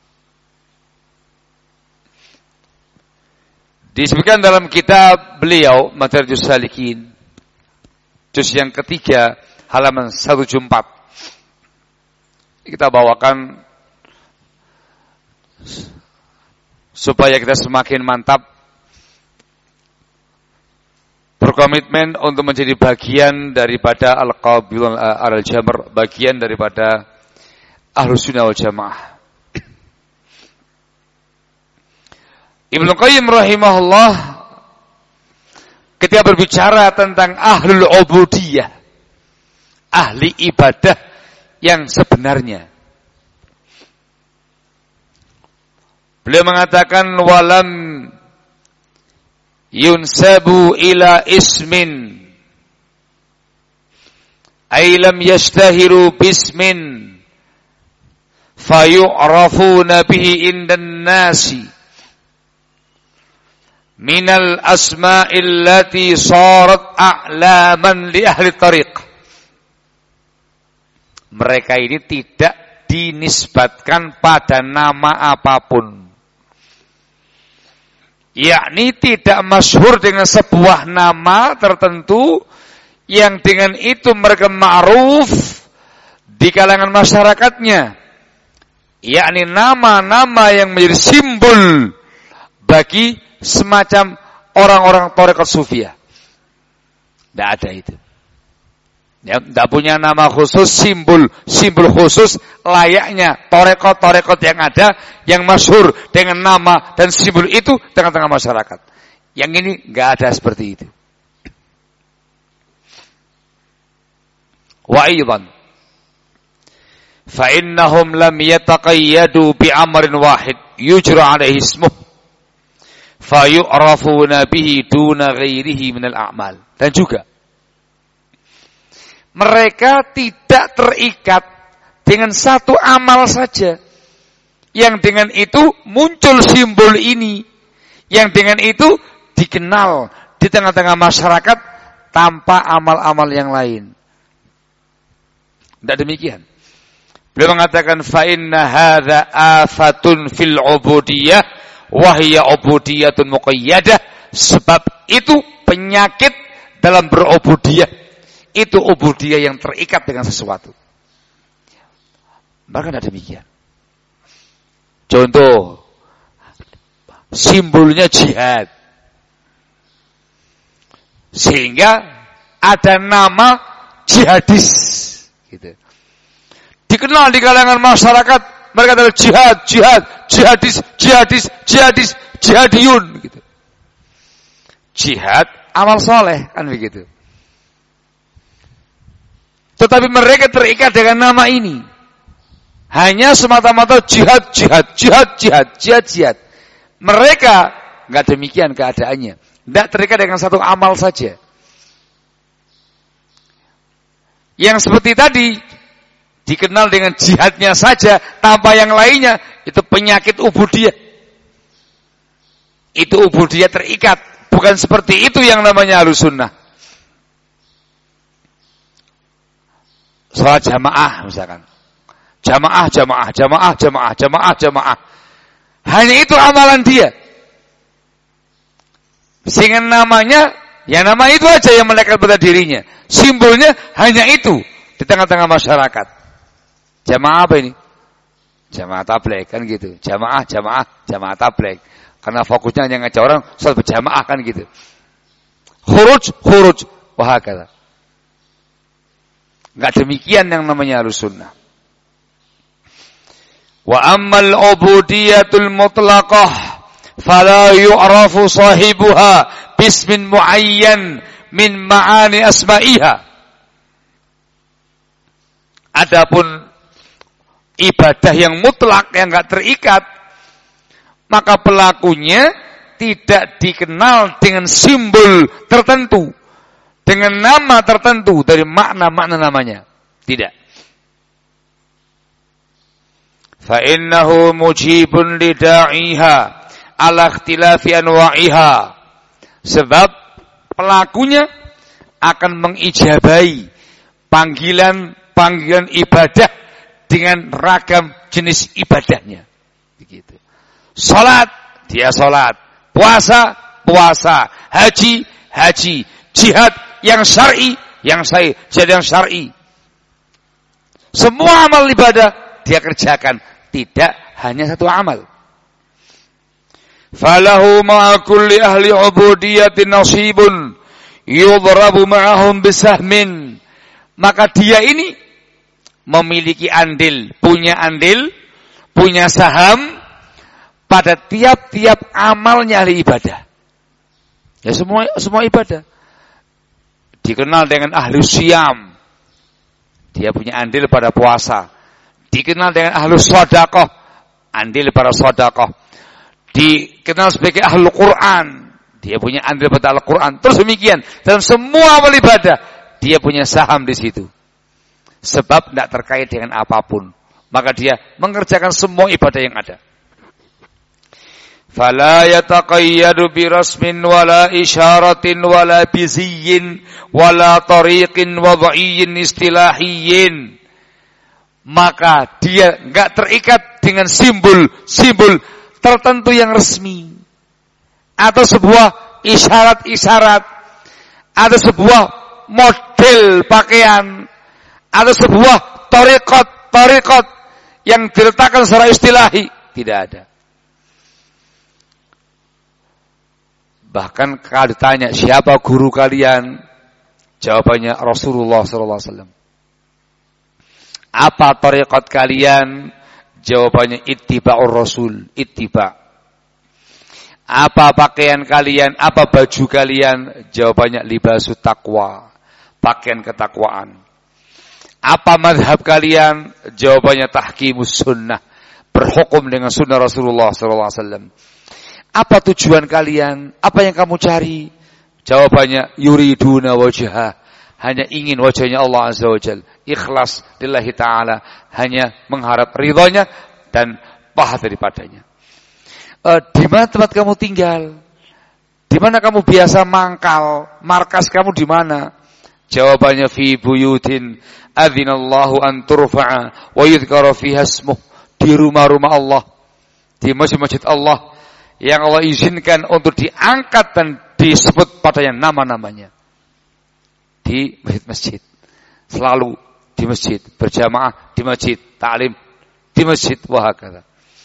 Disebutkan dalam kitab beliau Madarijus Salikin, juz yang ketiga, halaman seratus tujuh puluh empat. Kita bawakan supaya kita semakin mantap berkomitmen untuk menjadi bagian daripada al-qabidun al-jamr, bagian daripada ahlus sunnah wal jamaah. Ibnu Qayyim rahimahullah ketika berbicara tentang ahlul ubudiyah, ahli ibadah yang sebenarnya, beliau mengatakan walam yunsabu ila ismin ay lam yashtahiru bismin fayu'rafuna bihi indan nasi minal asma'il lati sarat a'laman li ahli tariq. Mereka ini tidak dinisbatkan pada nama apapun, yakni tidak masyhur dengan sebuah nama tertentu yang dengan itu mereka ma'ruf di kalangan masyarakatnya, yakni nama-nama yang menjadi simbol bagi semacam orang-orang tarekat sufiyah. Tidak ada itu. Ya, tidak punya nama khusus, simbol, simbol khusus layaknya tarekat-tarekat yang ada, yang masyhur dengan nama dan simbol itu tengah-tengah masyarakat. Yang ini nggak ada seperti itu. Wa aidan fa innahum lam yataqayyadu bi amrin wahid yujra alaihi ismuh fa yu'rafuna bihi duna ghairihi minal a'mal. Dan juga mereka tidak terikat dengan satu amal saja, yang dengan itu muncul simbol ini, yang dengan itu dikenal di tengah-tengah masyarakat tanpa amal-amal yang lain. Tidak demikian. Beliau mengatakan fa inna hadza afatun fil ubudiyah wa hiya ubudiyatun muqayyadah, sebab itu penyakit dalam berubudiyah. Itu ubudiyah yang terikat dengan sesuatu. Maka tidak demikian. Contoh, simbolnya jihad. Sehingga ada nama jihadis. Gitu. Dikenal di kalangan masyarakat, mereka adalah jihad, jihad, jihadis, jihadis, jihadis, jihadiyun. Gitu. Jihad, amal soleh, kan begitu. Tetapi mereka terikat dengan nama ini. Hanya semata-mata jihad, jihad, jihad, jihad, jihad, jihad. Mereka enggak demikian keadaannya. Tidak terikat dengan satu amal saja. Yang seperti tadi, dikenal dengan jihadnya saja, tanpa yang lainnya, itu penyakit ubudiyah. Itu ubudiyah terikat. Bukan seperti itu yang namanya Ahlussunnah. Salat jamaah misalkan. Jamaah, jamaah, jamaah, jamaah, jamaah, jamaah. Hanya itu amalan dia. Sehingga namanya, ya nama itu aja yang melekat pada dirinya. Simbolnya hanya itu di tengah-tengah masyarakat. Jamaah apa ini? Jamaah tabligh kan gitu. Jamaah, jamaah, jamaah tabligh. Karena fokusnya hanya ngajak orang salat berjamaah kan gitu. Khuruj, khuruj, wah kata. Enggak demikian yang namanya Ahlussunnah. Wa ammal ubudiyatul mutlaqah fala yu'rafu sahibuha bismin muayyan min ma'ani asma'iha. Adapun ibadah yang mutlak yang enggak terikat, maka pelakunya tidak dikenal dengan simbol tertentu, dengan nama tertentu dari makna-makna namanya. Tidak. Fa innahu mujibun lida'iha ala ikhtilafi anwa'iha. Sebab pelakunya akan mengijabahi panggilan-panggilan ibadah dengan ragam jenis ibadahnya. Begitu. Salat, dia salat. Puasa, puasa. Haji, haji. Jihad yang syar'i, yang syar'i, jihad yang syar'i. Semua amal ibadah dia kerjakan, tidak hanya satu amal. Falahu ma'a kulli ahli ubudiyatin nasibun yudrabu ma'ahum bisahmin. Maka dia ini memiliki andil, punya andil, punya saham pada tiap-tiap amalnya ahli ibadah. Ya semua semua ibadah. Dikenal dengan ahli siyam, dia punya andil pada puasa. Dikenal dengan ahli sedekah, andil pada sedekah. Dikenal sebagai ahli Quran, dia punya andil pada Al-Quran. Terus demikian dalam semua amal ibadah dia punya saham di situ. Sebab tidak terkait dengan apapun, maka dia mengerjakan semua ibadah yang ada. Fala yataqayyadu bi rasmin wala isyaratin wala biziyyin wala tariqin wad'iyyin istilahiyyin. Maka dia enggak terikat dengan simbol-simbol tertentu yang resmi atau sebuah isyarat-isyarat atau sebuah model pakaian atau sebuah tariqat-tariqat yang diletakkan secara istilahi. Tidak ada. Bahkan kalau ditanya siapa guru kalian, jawabannya Rasulullah sallallahu alaihi wasallam. Apa thariqat kalian? Jawabannya ittiba'ur rasul, ittiba'. Apa pakaian kalian? Apa baju kalian? Jawabannya libasut taqwa, pakaian ketakwaan. Apa madhab kalian? Jawabannya tahkimus sunnah, berhukum dengan sunnah Rasulullah sallallahu alaihi wasallam. Apa tujuan kalian? Apa yang kamu cari? Jawabannya yuriduna wajhah, hanya ingin wajahnya Allah azza wa jalla. Ikhlas lillahi ta'ala, hanya mengharap ridhonya dan pahala daripadanya. E, di mana tempat kamu tinggal? Di mana kamu biasa mangkal? Markas kamu di mana? Jawabannya fi buyutin adzinallahu an turfa'a wa yudhkara fiha ismuh, di rumah-rumah Allah, di masjid-masjid Allah yang Allah izinkan untuk diangkat dan disebut padanya nama-namanya. Di masjid-masjid, selalu di masjid, berjamaah di masjid, ta'lim di masjid, wahakala.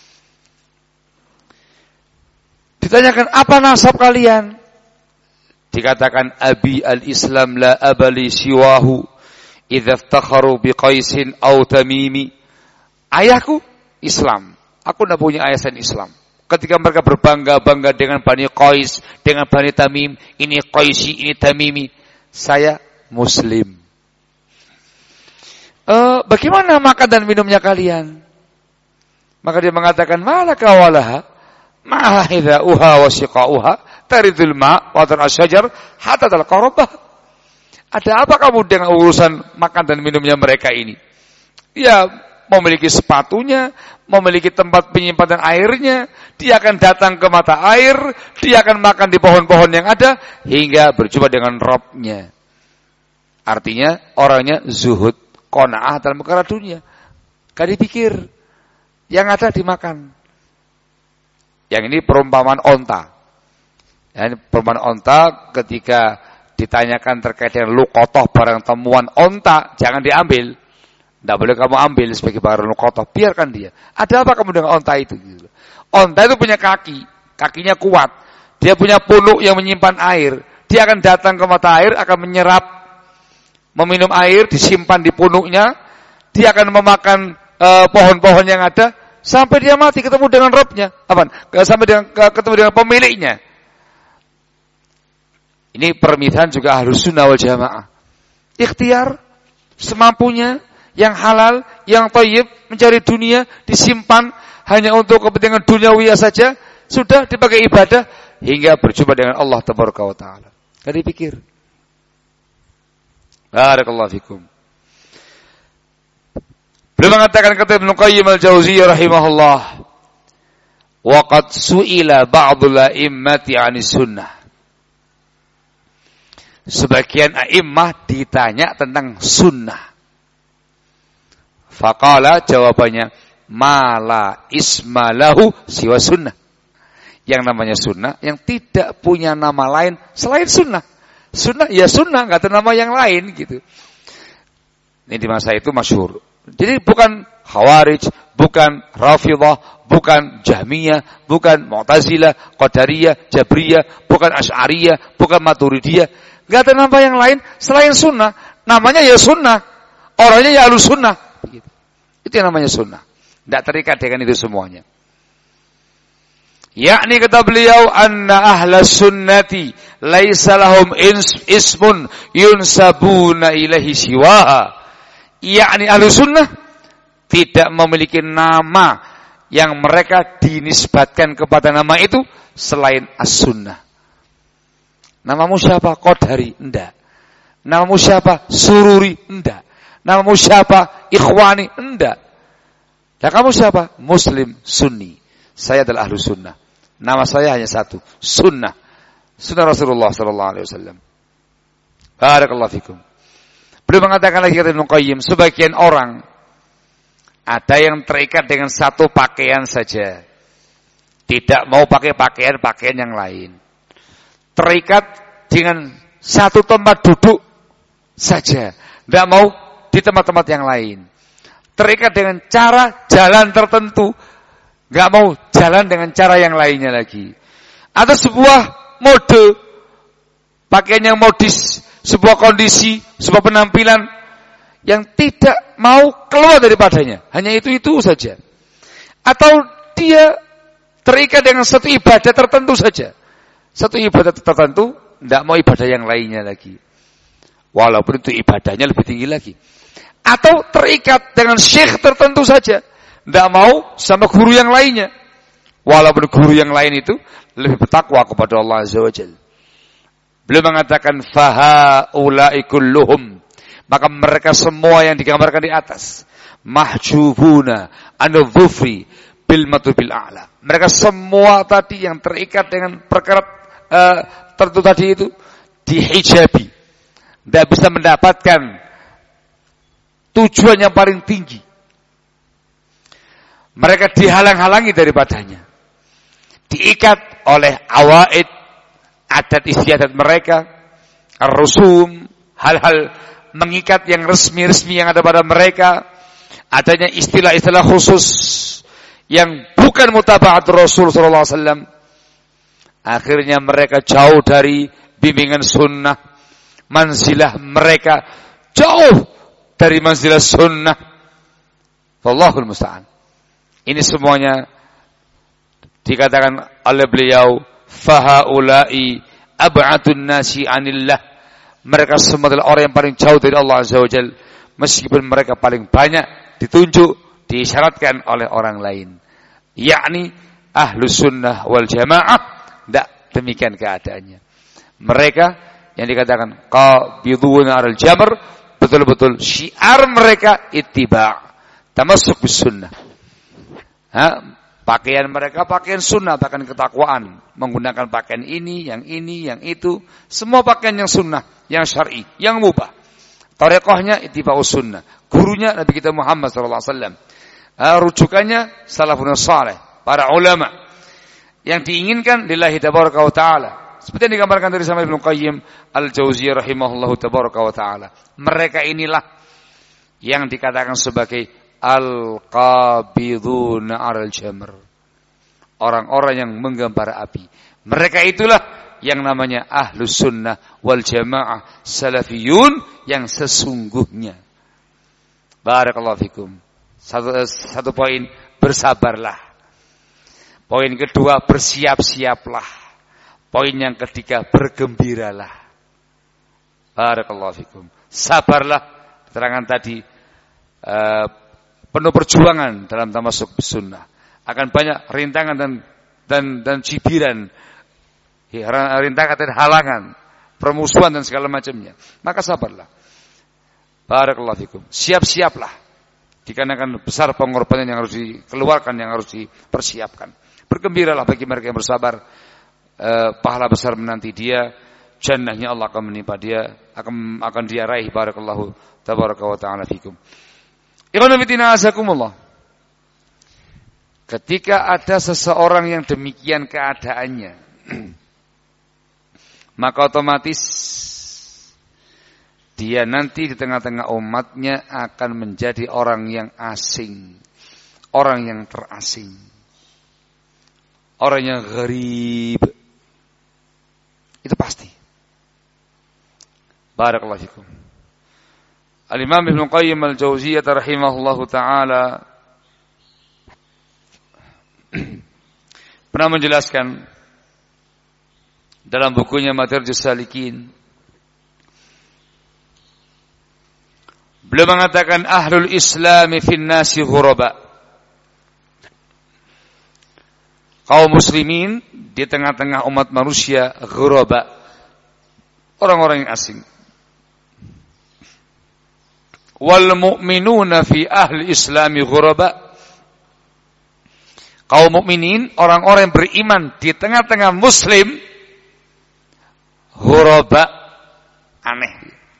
Ditanyakan apa nasab kalian? Dikatakan abi al-islam la abali siwahu idza iftakharu biqaisin aw tamimi. Ayahku Islam, aku tidak punya ayah selain Islam. Ketika mereka berbangga-bangga dengan Bani Qais, dengan Bani Tamim, ini Qaisi, ini Tamimi, saya Muslim. Uh, bagaimana makan dan minumnya kalian? Maka dia mengatakan, malaka walaha ma'ahidha uha wa siqa'uha taridul ma' wa tarasyajar hatta talqarabah. Ada apa kamu dengan urusan makan dan minumnya mereka ini? Ya, memiliki sepatunya, memiliki tempat penyimpanan airnya, dia akan datang ke mata air, dia akan makan di pohon-pohon yang ada, hingga berjumpa dengan Rabb-nya. Artinya, orangnya zuhud, qanaah dalam perkara dunia. Gak dipikir, yang ada dimakan. Yang ini perumpamaan onta. Ya, ini perumpamaan onta ketika ditanyakan terkait dengan luqatah, barang temuan onta, jangan diambil. Tidak boleh kamu ambil sebagai barang luqatah, biarkan dia. Ada apa kamu dengan onta itu? Onta itu punya kaki, kakinya kuat. Dia punya punuk yang menyimpan air. Dia akan datang ke mata air, akan menyerap, meminum air, disimpan di punuknya. Dia akan memakan uh, pohon-pohon yang ada sampai dia mati ketemu dengan Rabb-nya. Apa? Sampai dengan ketemu dengan pemiliknya. Ini permintaan juga Ahlus Sunnah wal Jamaah. Ikhtiar semampunya, yang halal, yang thayyib, mencari dunia, disimpan hanya untuk kepentingan duniawi saja, sudah dipakai ibadah hingga berjumpa dengan Allah tabaraka wa taala. Enggak dipikir. Barakallahu fikum. Beliau mengatakan kata Ibnu Qayyim al-Jauziyah rahimahullah, wa qad su'ila ba'dul a'immati 'anis sunnah. Sebagian a'immah ditanya tentang sunnah. Faqala, jawabannya, mala ismalahu siwa sunnah. Yang namanya sunnah, yang tidak punya nama lain selain sunnah. Sunnah, ya sunnah, nggak ada nama yang lain gitu. Ini di masa itu masyhur. Jadi bukan Khawarij, bukan Rafidhah, bukan Jahmiyah, bukan Mu'tazilah, Qadariyah, Jabriyah, bukan Asy'ariyah, bukan Maturidiyah. Nggak ada nama yang lain selain sunnah. Namanya ya sunnah. Orangnya ya Ahlus Sunnah. Begitu. Itu yang namanya sunnah. Tidak terikat dengan itu semuanya. Yakni kata beliau, anna ahla sunnati laisa lahum ismun yunsabuna ilahi siwaha. Yakni ahlu sunnah tidak memiliki nama yang mereka dinisbatkan kepada nama itu selain as-sunnah. Namamu siapa? Qadari? Enggak. Namamu siapa? Sururi? Enggak. Namamu siapa? Ikhwani? Enggak. Dan kamu siapa? Muslim Sunni. Saya adalah ahlu sunnah. Nama saya hanya satu, sunnah. Sunnah Rasulullah sallallahu alaihi wasallam. Barakallahu fikum. Beliau mengatakan lagi kata Ibnu Qayyim, sebagian orang ada yang terikat dengan satu pakaian saja. Tidak mau pakai pakaian-pakaian yang lain. Terikat dengan satu tempat duduk saja. Tidak mau di tempat-tempat yang lain. Terikat dengan cara jalan tertentu. Tidak mau jalan dengan cara yang lainnya lagi. Atau sebuah mode, pakaian yang modis, sebuah kondisi, sebuah penampilan yang tidak mau keluar daripadanya. Hanya itu-itu saja. Atau dia terikat dengan satu ibadah tertentu saja. Satu ibadah tertentu, tidak mau ibadah yang lainnya lagi. Walaupun itu ibadahnya lebih tinggi lagi. Atau terikat dengan syekh tertentu saja. Tidak mau sama guru yang lainnya. Walaupun guru yang lain itu lebih bertakwa kepada Allah Azza wa Jalla. Beliau mengatakan fahaula'i kulluhum, maka mereka semua yang digambarkan di atas mahjubuna an-dhufri bil matubil a'la. Mereka semua tadi yang terikat dengan perkara uh, tertentu tadi itu dihijabi. Tidak bisa mendapatkan tujuan yang paling tinggi. Mereka dihalang-halangi daripadanya. Diikat oleh awaid, adat istiadat mereka, rusum, hal-hal mengikat yang resmi-resmi yang ada pada mereka, adanya istilah-istilah khusus yang bukan mutaba'at Rasul sallallahu alaihi wasallam. Akhirnya mereka jauh dari bimbingan sunnah, manzilah mereka jauh dari manzilah sunnah. Wallahul musta'an. Ini semuanya dikatakan oleh beliau fahaula'i ab'atun nasi anillah. Mereka semua adalah orang yang paling jauh dari Allah Azza wa Jalla, meskipun mereka paling banyak ditunjuk, diisyaratkan oleh orang lain, yakni ahlus sunnah wal jamaah. Tidak demikian keadaannya. Mereka yang dikatakan qabiduna al jamr, betul-betul syiar mereka ittiba', tamassuk bis sunnah. Ha? Pakaian mereka pakaian sunnah, pakaian ketakwaan, menggunakan pakaian ini, yang ini, yang itu, semua pakaian yang sunnah, yang syar'i, yang mubah. Thariqahnya ittiba'us sunnah, gurunya Nabi kita Muhammad sallallahu alaihi wasallam. Rujukannya salafun salih, para ulama. Yang diinginkan lillahi tabaraka wa taala. Seperti yang digambarkan dari sama Ibnu Qayyim Al-Jauziyah rahimahullahu tabaraka wa taala. Mereka inilah yang dikatakan sebagai al-qabiduna 'alal jamr, orang-orang yang menggambar api. Mereka itulah yang namanya ahlus sunnah wal jamaah salafiyun yang sesungguhnya. Barakallahu fikum. Satu, satu poin, bersabarlah. Poin kedua, bersiap-siaplah. Poin yang ketiga, bergembiralah. Barakallahu fikum. Sabarlah. Keterangan tadi uh, penuh perjuangan dalam tamasuk sunnah. Akan banyak rintangan dan dan dan cibiran, rintangan dan halangan, permusuhan dan segala macamnya. Maka sabarlah. Barakallahu fikum. Siap-siaplah. Dikarenakan besar pengorbanan yang harus dikeluarkan, yang harus dipersiapkan. Bergembiralah bagi mereka yang bersabar. Eh, pahala besar menanti dia. Jannahnya Allah akan menimpa dia, akan akan dia raih. Barakallahu tabaraka wa ta'ala fikum. Ikhwan fillah azakumullah. Ketika ada seseorang yang demikian keadaannya, maka otomatis dia nanti di tengah-tengah umatnya akan menjadi orang yang asing, orang yang terasing, orang yang gharib. Itu pasti. Barakallahu fikum. Al-Imam Ibnu Qayyim Al-Jauziyah rahimahullahu taala pernah menjelaskan dalam bukunya Madarijus Salikin. Beliau mengatakan ahlul islami fin nasi ghuraba. Kaum muslimin di tengah-tengah umat manusia ghuraba, orang-orang yang asing. Wal mu'minuna fi ahli islami ghuraba. Kaum mukminin, orang-orang yang beriman di tengah-tengah muslim ghuraba, aneh.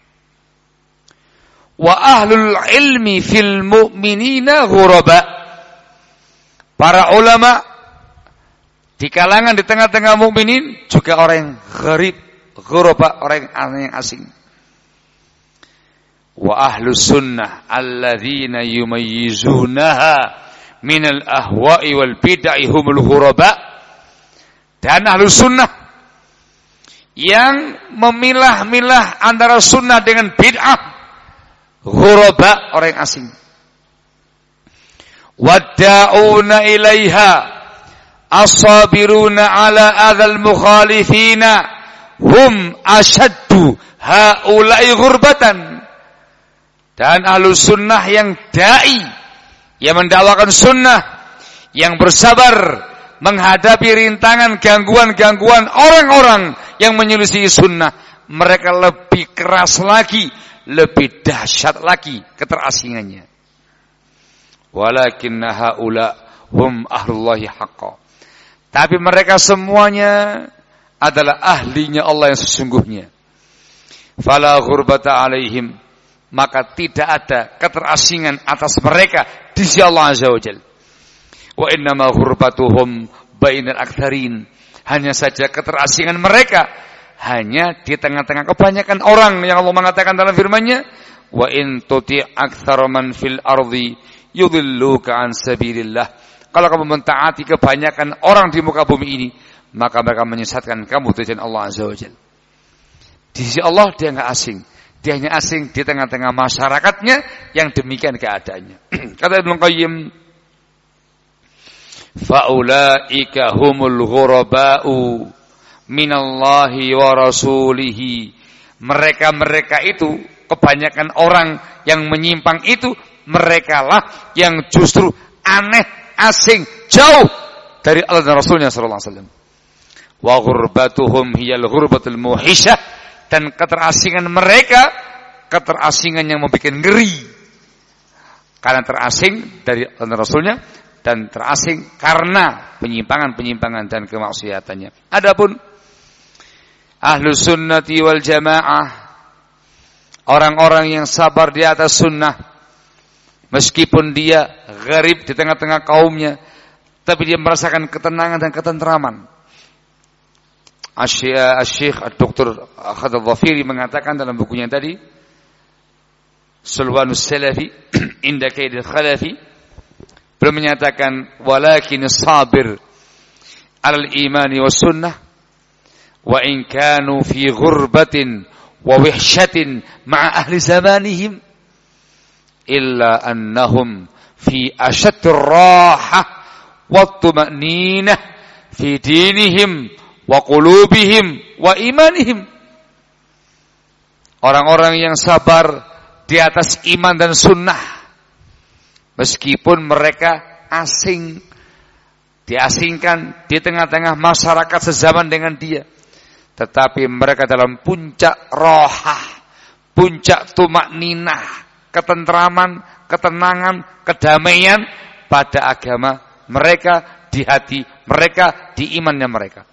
Wa ahlul ilmi fil mu'minina ghuraba. Para ulama di kalangan di tengah-tengah mukminin juga orang yang gharib, ghuraba, orang yang asing. Wa ahlus sunnah alladzina yumayyizunaha minal ahwa'i wal bid'ah humul ghuraba. Dan ahlus sunnah yang memilah-milah antara sunnah dengan bid'ah, ghuraba, orang yang asing. Wadda'una ilaiha as-sabiruna ala adzal mukhalifina hum ashaddu haula'i ghurbatan. Dan ahlus sunnah yang da'i, yang mendakwakan sunnah, yang bersabar menghadapi rintangan gangguan-gangguan orang-orang yang menyelisih sunnah, mereka lebih keras lagi, lebih dahsyat lagi keterasingannya. Walakinna haula hum ahlullahi haqqa. Tapi mereka semuanya adalah ahlinya Allah yang sesungguhnya. Fala ghurbata alaihim, maka tidak ada keterasingan atas mereka di sisi Allah Azza wa Jalla. Wa innama ghurbatuhum bainal aktsarin, hanya saja keterasingan mereka hanya di tengah-tengah kebanyakan orang, yang Allah mengatakan dalam firman-Nya, wa in tuti' aktsara man fil ardi yudilluka an sabilillah. Kalau kamu mentaati kebanyakan orang di muka bumi ini, maka mereka menyesatkan kamu dari jalan Allah Azza wa Jalla. Di sisi Allah dia enggak asing. Dia hanya asing di tengah-tengah masyarakatnya yang demikian keadaannya. Kata Ibnu Qayyim, faulaika humul ghuraba'u minallahi wa rasulihi. Mereka-mereka itu, kebanyakan orang yang menyimpang itu, merekalah yang justru aneh, asing, jauh dari Allah dan Rasulnya sallallahu alaihi wasallam. Wa ghurbatuhum hiyal ghurbatul muhisyah. Dan keterasingan mereka, keterasingan yang membuat ngeri. Karena terasing dari Allah dan Rasulnya, dan terasing karena penyimpangan-penyimpangan dan kemaksiatannya. Adapun ahlus sunnati wal jamaah, orang-orang yang sabar di atas sunnah, meskipun dia gharib di tengah-tengah kaumnya, tapi dia merasakan ketenangan dan ketentraman. Asy-Syaikh Ad-Doktor Khadad Dhafiri mengatakan dalam bukunya tadi, Sulwanus Salafi Inda Kaidil Khalafi, beliau menyatakan, walakin sabir alal imani was sunnah wa in kanu fi ghurbatin wa wihshatin ma'a ahli zamanihim illa annahum fi ashaddir rahah wa tuma'ninah fi dinihim wa qulubihim wa imanihim. Orang-orang yang sabar di atas iman dan sunnah, meskipun mereka asing, diasingkan di tengah-tengah masyarakat sezaman dengan dia, tetapi mereka dalam puncak rohah, puncak tumakninah, ketentraman, ketenangan, kedamaian pada agama mereka, di hati mereka, di imannya mereka.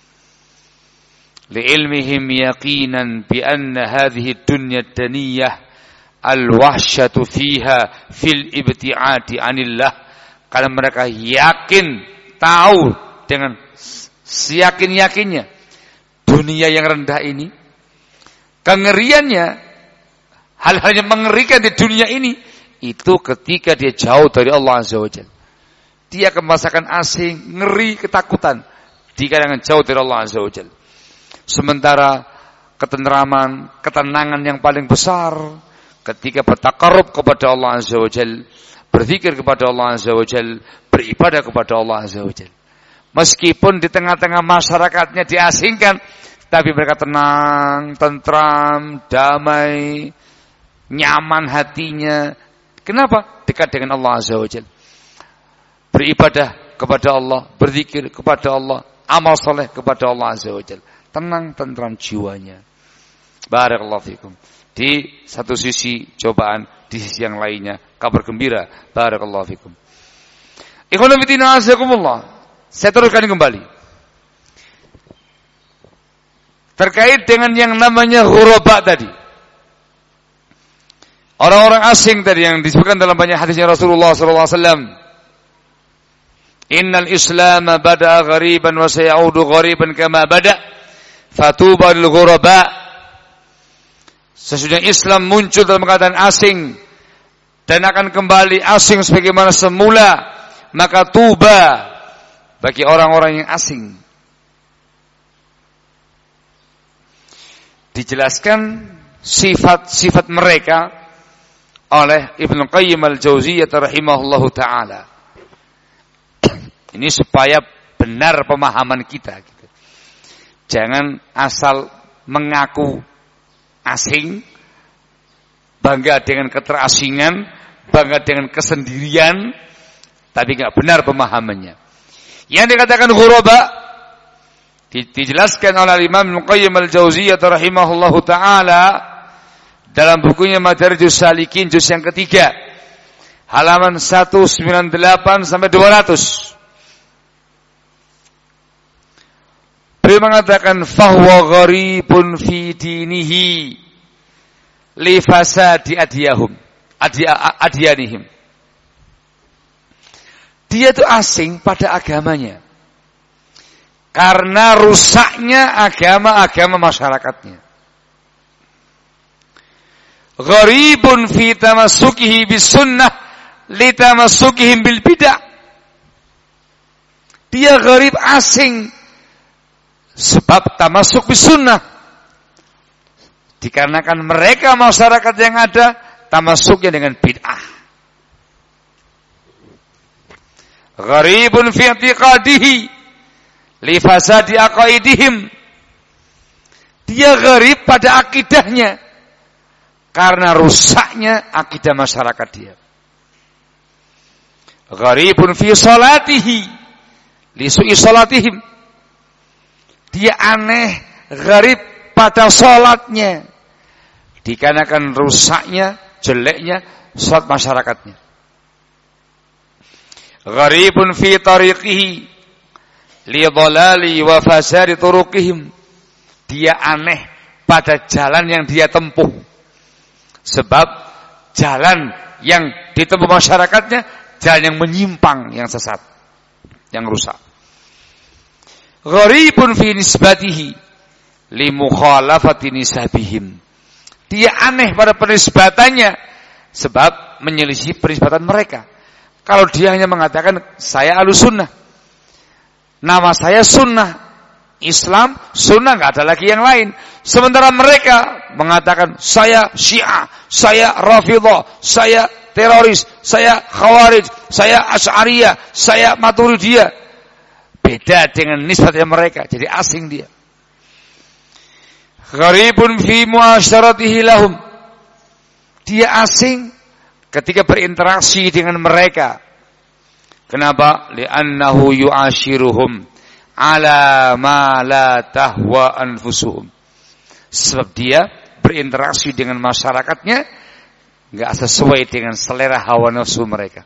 Li'ilmihim yaqinan bi anna hadhihi dunya daniyah al-wahsyatu fiha fil ibti'ati anillah. Karena mereka yakin, tahu dengan seyakin-yakinnya dunia yang rendah ini, kengeriannya, hal-hal yang mengerikan di dunia ini, itu ketika dia jauh dari Allah Azza wa Jalla. Dia akan merasakan asing, ngeri, ketakutan di kalangan jauh dari Allah Azza wa Jalla. Sementara ketenteraman, ketenangan yang paling besar ketika bertakarrub kepada Allah Azza wa Jalla, berzikir kepada Allah Azza wa Jalla, beribadah kepada Allah Azza wa Jalla. Meskipun di tengah-tengah masyarakatnya diasingkan, tapi mereka tenang, tentram, damai, nyaman hatinya. Kenapa? Dekat dengan Allah Azza wa Jalla. Beribadah kepada Allah, berzikir kepada Allah, amal soleh kepada Allah Azza wa Jalla. Tenang, tentram jiwanya. Barakallahu fikum. Di satu sisi cobaan, di sisi yang lainnya kabar gembira. Barakallahu fikum. Ikhwan fillah azakumullah. Saya teruskan kembali terkait dengan yang namanya ghuraba tadi. Orang-orang asing tadi yang disebutkan dalam banyak hadisnya Rasulullah sallallahu alaihi wasallam. Innal Islam bada'a ghariban wa sayaudu ghariban kama bada'. Fatuba lil ghuraba. Sesudah Islam muncul dalam keadaan asing dan akan kembali asing sebagaimana semula, maka tuba bagi orang-orang yang asing. dijelaskan sifat-sifat mereka oleh Ibnu Qayyim al-Jauziyah rahimahullahu taala. Ini supaya benar pemahaman kita gitu. Jangan asal mengaku asing, bangga dengan keterasingan, bangga dengan kesendirian, tapi enggak benar pemahamannya. Yang dikatakan ghuraba dijelaskan oleh Imam Ibnu Qayyim al-Jauziyah rahimahullahu taala dalam bukunya Madarijus Salikin juz yang ketiga, halaman seratus sembilan puluh delapan sampai dua ratus. Beliau mengatakan fahuwa gharibun fi dinihi li fasadi adiyahum adiyanihim. Dia itu asing pada agamanya karena rusaknya agama-agama masyarakatnya. Gharibun fi tamassukihi bis sunnah li tamassukihim bil bid'ah. Dia gharib, asing, sebab tamasuk bis sunnah, dikarenakan mereka masyarakat yang ada tamasuknya dengan bid'ah. Gharibun fi i'tiqadihi li fasadi aqaidihim. Dia gharib pada akidahnya karena rusaknya akidah masyarakat dia. Gharibun fi salatihi li su'i salatihim. Dia aneh, gharib pada salatnya dikarenakan rusaknya, jeleknya salat masyarakatnya. Gharibun fi tariqihi li dhalali wa fasadi turuqihim. Dia aneh pada jalan yang dia tempuh, sebab jalan yang ditempuh masyarakatnya jalan yang menyimpang, yang sesat, yang rusak. Gharibun fi nisbatihi li mukhalafati nisabihim. Dia aneh pada penisbatannya sebab menyelisih penisbatan mereka. Kalau dia hanya mengatakan saya Ahlus Sunnah, nama saya Sunnah, Islam, Sunnah, enggak ada lagi yang lain. Sementara mereka mengatakan saya Syiah, saya Rafidhah, saya teroris, saya Khawarij, saya Asy'ariyah, saya Maturidiyah. Beda dengan nisbatnya mereka, jadi asing dia. Gharibun fi muasyaratihi lahum. Dia asing ketika berinteraksi dengan mereka. Kenapa? Li'annahu yu'ashiruhum ala ma la tahwa anfusuhum. Sebab dia berinteraksi dengan masyarakatnya enggak sesuai dengan selera hawa nafsu mereka.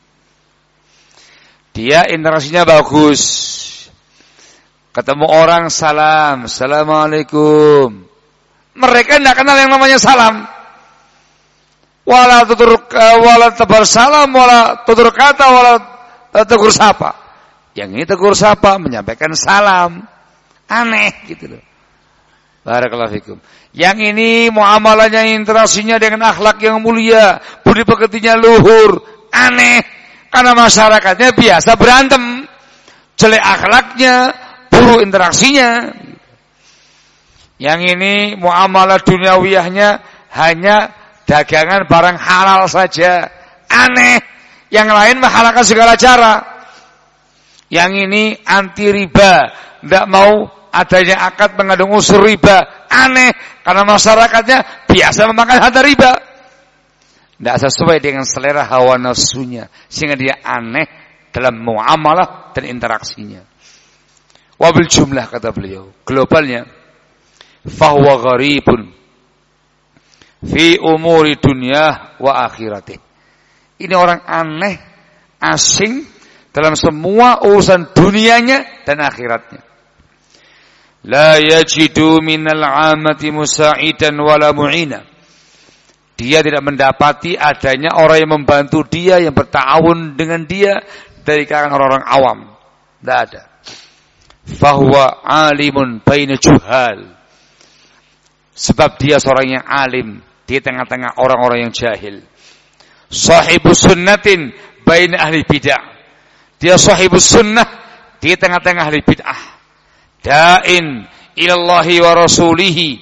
Dia interaksinya bagus. Ketemu orang salam, assalamualaikum. Mereka tidak kenal yang namanya salam. Wala tutur wala tebar salam, wala tutur kata, wala tegur sapa. Yang ini tegur sapa, menyampaikan salam. Aneh gitu loh. Barakallahu fikum. Yang ini muamalahnya, interaksinya dengan akhlak yang mulia, budi pekertinya luhur. Aneh. Karena masyarakatnya biasa berantem, jelek akhlaknya, buruk interaksinya. Yang ini muamalah duniawiyahnya hanya dagangan barang halal saja. Aneh. Yang lain menghalalkan segala cara. Yang ini anti riba, tidak mau adanya akad mengandung unsur riba. Aneh. Karena masyarakatnya biasa memakan harta riba. Tidak sesuai dengan selera hawa nafsunya, sehingga dia aneh dalam muamalah dan interaksinya. Wabil jumlah, kata beliau, globalnya, fahuwa gharibun fi umuri dunyah wa akhiratih. Ini orang aneh, asing dalam semua urusan dunianya dan akhiratnya. La yajidu minal amati musa'idan wala mu'ina. Dia tidak mendapati adanya orang yang membantu dia, yang berta'awun dengan dia dari kalangan orang-orang awam. Tidak ada. Fahuwa alimun baina juhal. Sebab dia seorang yang alim di tengah-tengah orang-orang yang jahil. Sahibus sunnatin baina ahli bid'ah. Dia sahibus sunnah di tengah-tengah ahli bid'ah. Da'in ilallahi wa rasulihi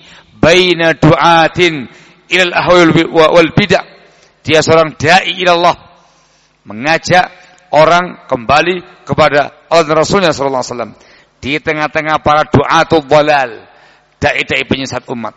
baina du'atin ilal ahwal wal bid'ah. Dia seorang dai ilallah, mengajak orang kembali kepada Allah dan Rasulnya sallallahu alaihi wasallam di tengah-tengah para du'atul dhalal, dai-dai penyesat umat.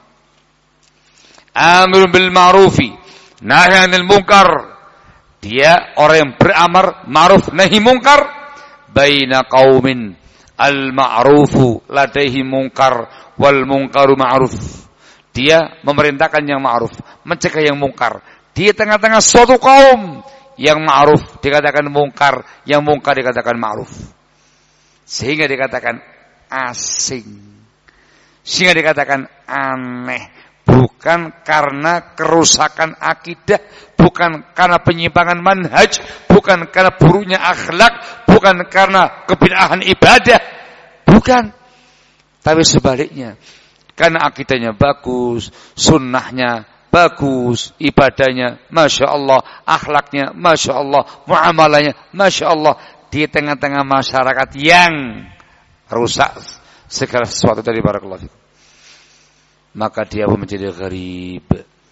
Amirun bil ma'rufi nahi 'anil munkar. Dia orang yang beramar ma'ruf nahi munkar. Baina qaumin al ma'rufu ladaihi munkar wal munkaru ma'ruf. Dia memerintahkan yang ma'ruf, mencegah yang munkar. Di tengah-tengah suatu kaum yang ma'ruf dikatakan munkar, yang munkar dikatakan ma'ruf. Sehingga dikatakan asing. Sehingga dikatakan aneh. Bukan karena kerusakan akidah, bukan karena penyimpangan manhaj, bukan karena buruknya akhlak, bukan karena kebid'ahan ibadah, bukan. Tapi sebaliknya, karena akidahnya bagus, sunnahnya bagus, ibadahnya Masya Allah, akhlaknya Masya Allah, muamalahnya Masya Allah, di tengah-tengah masyarakat yang rusak segala sesuatu dari barakallahu fikum, maka dia pun menjadi gharib.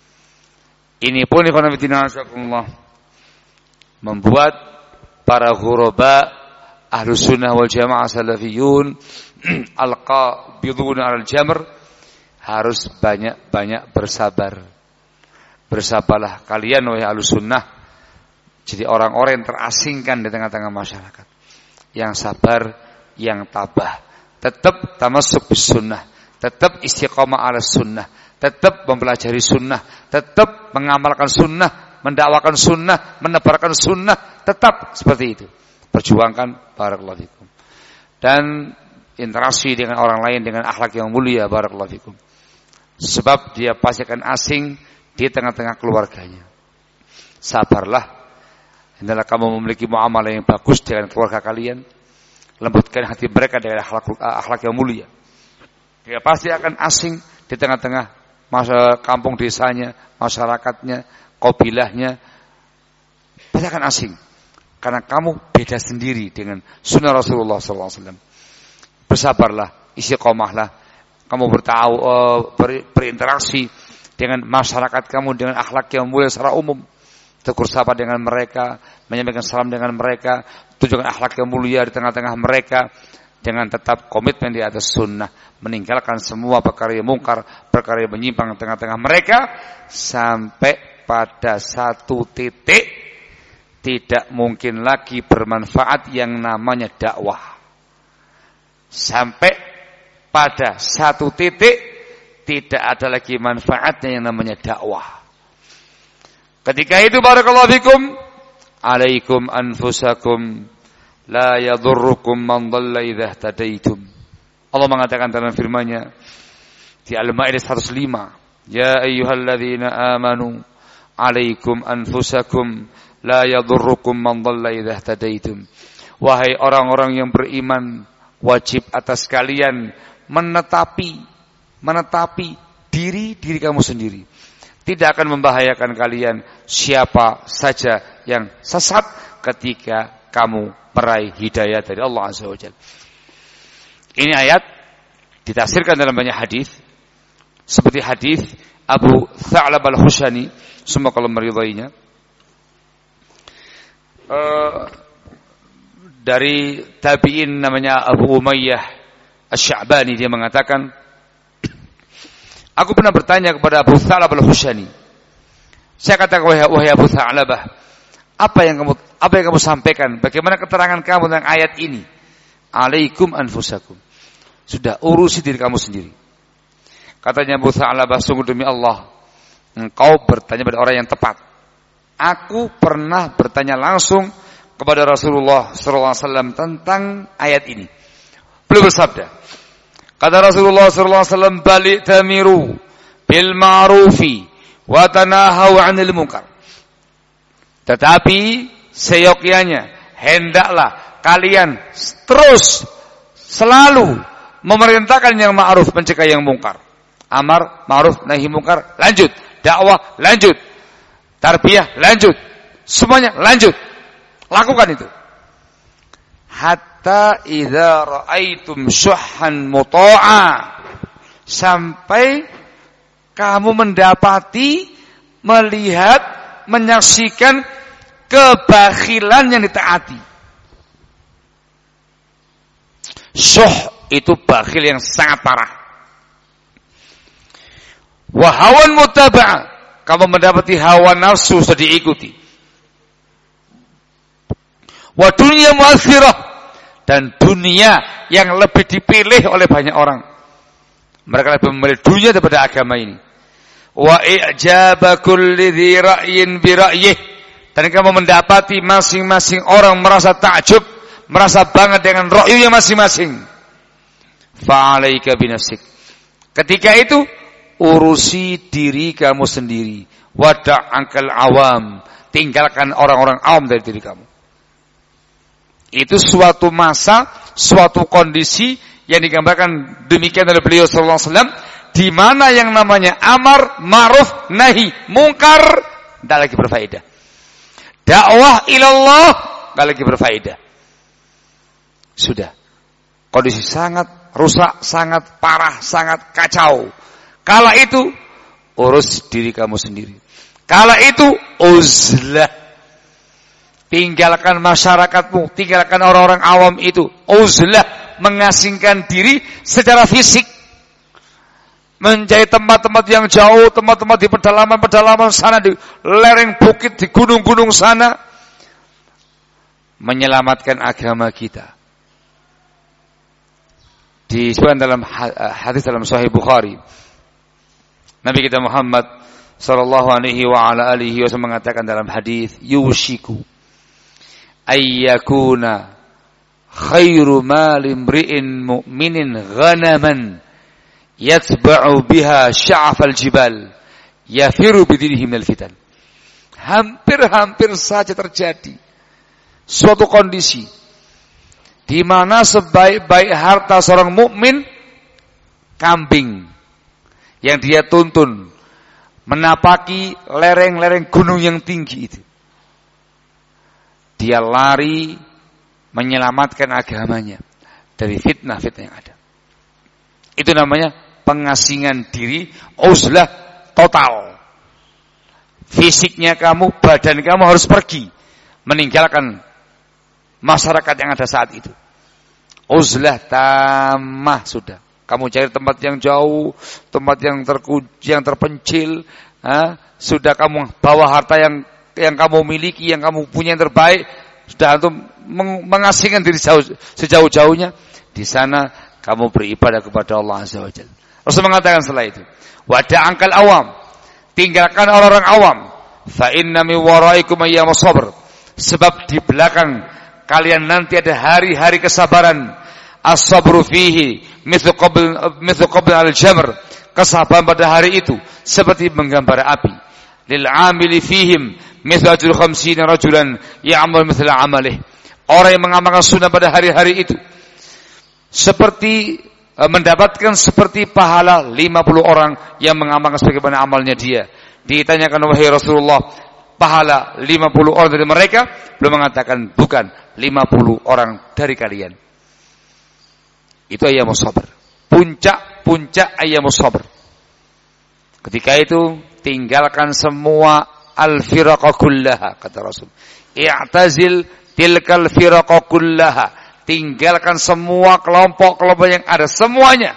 Ini pun ikhwanafidinah membuat para ghuraba ahlus sunnah wal jamaah salafiyun al-qabidun al-jamr harus banyak-banyak bersabar. Bersabarlah kalian wahai ahlus sunnah, jadi orang-orang yang terasingkan di tengah-tengah masyarakat, yang sabar, yang tabah, tetap tamasuk bis sunnah, tetap istiqamah ala sunnah, tetap mempelajari sunnah, tetap mengamalkan sunnah, mendakwakan sunnah, menebarkan sunnah, tetap seperti itu. Perjuangkan barakallahu fikum. Dan interaksi dengan orang lain dengan akhlak yang mulia barakallahu fikum. Sebab dia pasti akan asing di tengah-tengah keluarganya. Sabarlah, hendaklah kamu memiliki muamalah yang bagus dengan keluarga kalian. Lembutkan hati mereka dengan akhlak, akhlak yang mulia. Dia pasti akan asing di tengah-tengah masa kampung desanya, masyarakatnya, kabilahnya. Pasti akan asing. Karena kamu beda sendiri dengan sunnah Rasulullah sallallahu alaihi wasallam. Bersabarlah, istiqomahlah. Kamu bertahu, uh, ber, berinteraksi dengan masyarakat kamu dengan akhlak yang mulia secara umum. Tegur sapa dengan mereka, menyampaikan salam dengan mereka, tunjukkan akhlak yang mulia di tengah-tengah mereka. Dengan tetap komitmen di atas sunnah, meninggalkan semua perkara yang mungkar, perkara yang menyimpang di tengah-tengah mereka, sampai pada satu titik tidak mungkin lagi bermanfaat yang namanya dakwah. Sampai pada satu titik tidak ada lagi manfaatnya yang namanya dakwah. Ketika itu barakallahu fikum, alaikum anfusakum la yadurrukum man dhalla idza ihtadaitum. Allah mengatakan dalam firman-Nya di Al-Maidah seratus lima, ya ayyuhalladzina amanu alaikum anfusakum la yadurrukum man dhalla idza ihtadaitum. Wahai orang-orang yang beriman, wajib atas kalian menetapi menetapi diri diri kamu sendiri. Tidak akan membahayakan kalian siapa saja yang sesat ketika kamu meraih hidayah dari Allah Azza wa Jalla. Ini ayat ditafsirkan dalam banyak hadis, seperti hadis Abu Tha'lab al-Khushani, semoga Allah meridainya, uh, dari tabi'in namanya Abu Umayyah Asy-Sya'bani. Dia mengatakan, aku pernah bertanya kepada Abu Tha'lab al-Khushani. Saya katakan, wahai Abu Tha'labah, apa yang kamu apa yang kamu sampaikan? Bagaimana keterangan kamu tentang ayat ini? Alaikum anfusakum. Sudah, urusi diri kamu sendiri. Katanya Abu Tha'labah, sungguh demi Allah, engkau bertanya pada orang yang tepat. Aku pernah bertanya langsung kepada Rasulullah sallallahu alaihi wasallam tentang ayat ini. Beliau bersabda, kata Rasulullah sallallahu alaihi wasallam, balik tamiru bil ma'rufi wa tanahaw 'anil munkar. Tetapi seyogyanya hendaklah kalian terus selalu memerintahkan yang ma'ruf, mencegah yang mungkar. Amar ma'ruf nahi mungkar, lanjut. Dakwah lanjut. Tarbiyah lanjut. Semuanya lanjut. Lakukan itu. Hatta idza ra'aitum syuhhan muta'a, sampai kamu mendapati, melihat, menyaksikan kebakhilan yang ditaati. Syuh itu bakhil yang sangat parah. Wa hawan mutaba'ah, kamu mendapati hawa nafsu sudah diikuti. Wa dunya mu'athirah, dan dunia yang lebih dipilih oleh banyak orang. Mereka lebih memilih dunia daripada agama ini. Wa i'jaba kulli dzi ra'yin bi ra'yih, dan kamu mendapati masing-masing orang merasa takjub, merasa bangga dengan ra'yunya masing-masing. Fa'alaika binafsik, ketika itu urusi diri kamu sendiri. Wada' angkal awam, tinggalkan orang-orang awam dari diri kamu. Itu suatu masa, suatu kondisi yang digambarkan demikian oleh beliau sallallahu alaihi wasallam, di mana yang namanya amar ma'ruf nahi mungkar tidak lagi berfaedah. Dakwah ilallah tidak lagi berfaedah. Sudah. Kondisi sangat rusak, sangat parah, sangat kacau. Kala itu urus diri kamu sendiri. Kala itu uzlah. Tinggalkan masyarakatmu, tinggalkan orang-orang awam itu. Uzlah, mengasingkan diri secara fisik. Mencari tempat-tempat yang jauh, tempat-tempat di pedalaman-pedalaman sana, di lereng bukit, di gunung-gunung sana. Menyelamatkan agama kita. Disebutkan dalam hadis dalam Sahih Bukhari, Nabi kita Muhammad sallallahu alaihi wa ala alihi wasallam mengatakan dalam hadis, yushiku ayyakuna khairu mali imri'in mu'minin ghanaman yatba'u biha sya'afal jibal yafiru bidinihi minal fitan. Hampir-hampir saja terjadi suatu kondisi di mana sebaik-baik harta seorang mukmin kambing yang dia tuntun menapaki lereng-lereng gunung yang tinggi itu. Dia lari menyelamatkan agamanya dari fitnah-fitnah yang ada. Itu namanya pengasingan diri, uzlah total. Fisiknya kamu, badan kamu harus pergi, meninggalkan masyarakat yang ada saat itu. Uzlah tamah sudah. Kamu cari tempat yang jauh, tempat yang terkunci, yang terpencil. Ha? Sudah kamu bawa harta yang yang kamu miliki, yang kamu punya yang terbaik. Sudah antum mengasingkan diri jauh, sejauh-jauhnya. Di sana kamu beribadah kepada Allah Azza wa Jalla. Rasul mengatakan setelah itu, wada' angkal awam, tinggalkan orang-orang awam. Fa inna mi waraikum ayyamus sabr, sebab di belakang kalian nanti ada hari-hari kesabaran. As-sabru fihi mithlu qabl mithlu qabl al-jamr, kesabaran pada hari itu seperti menggambar api. Lil 'amili fihim mithlu ajri khamsina rajulan ya'mal mithla 'amalih, orang yang mengamalkan sunnah pada hari-hari itu seperti mendapatkan seperti pahala lima puluh orang yang mengamalkan sebagaimana amalnya dia. Ditanyakan, wahai Rasulullah, pahala lima puluh orang dari mereka? Belum mengatakan, bukan, lima puluh orang dari kalian. Itu ayyamus sabr. Puncak-puncak ayyamus sabr. Ketika itu tinggalkan semua al-firaqa kullaha, kata Rasul. I'tazil tilkal firaqa kullaha. Tinggalkan semua kelompok-kelompok yang ada, semuanya.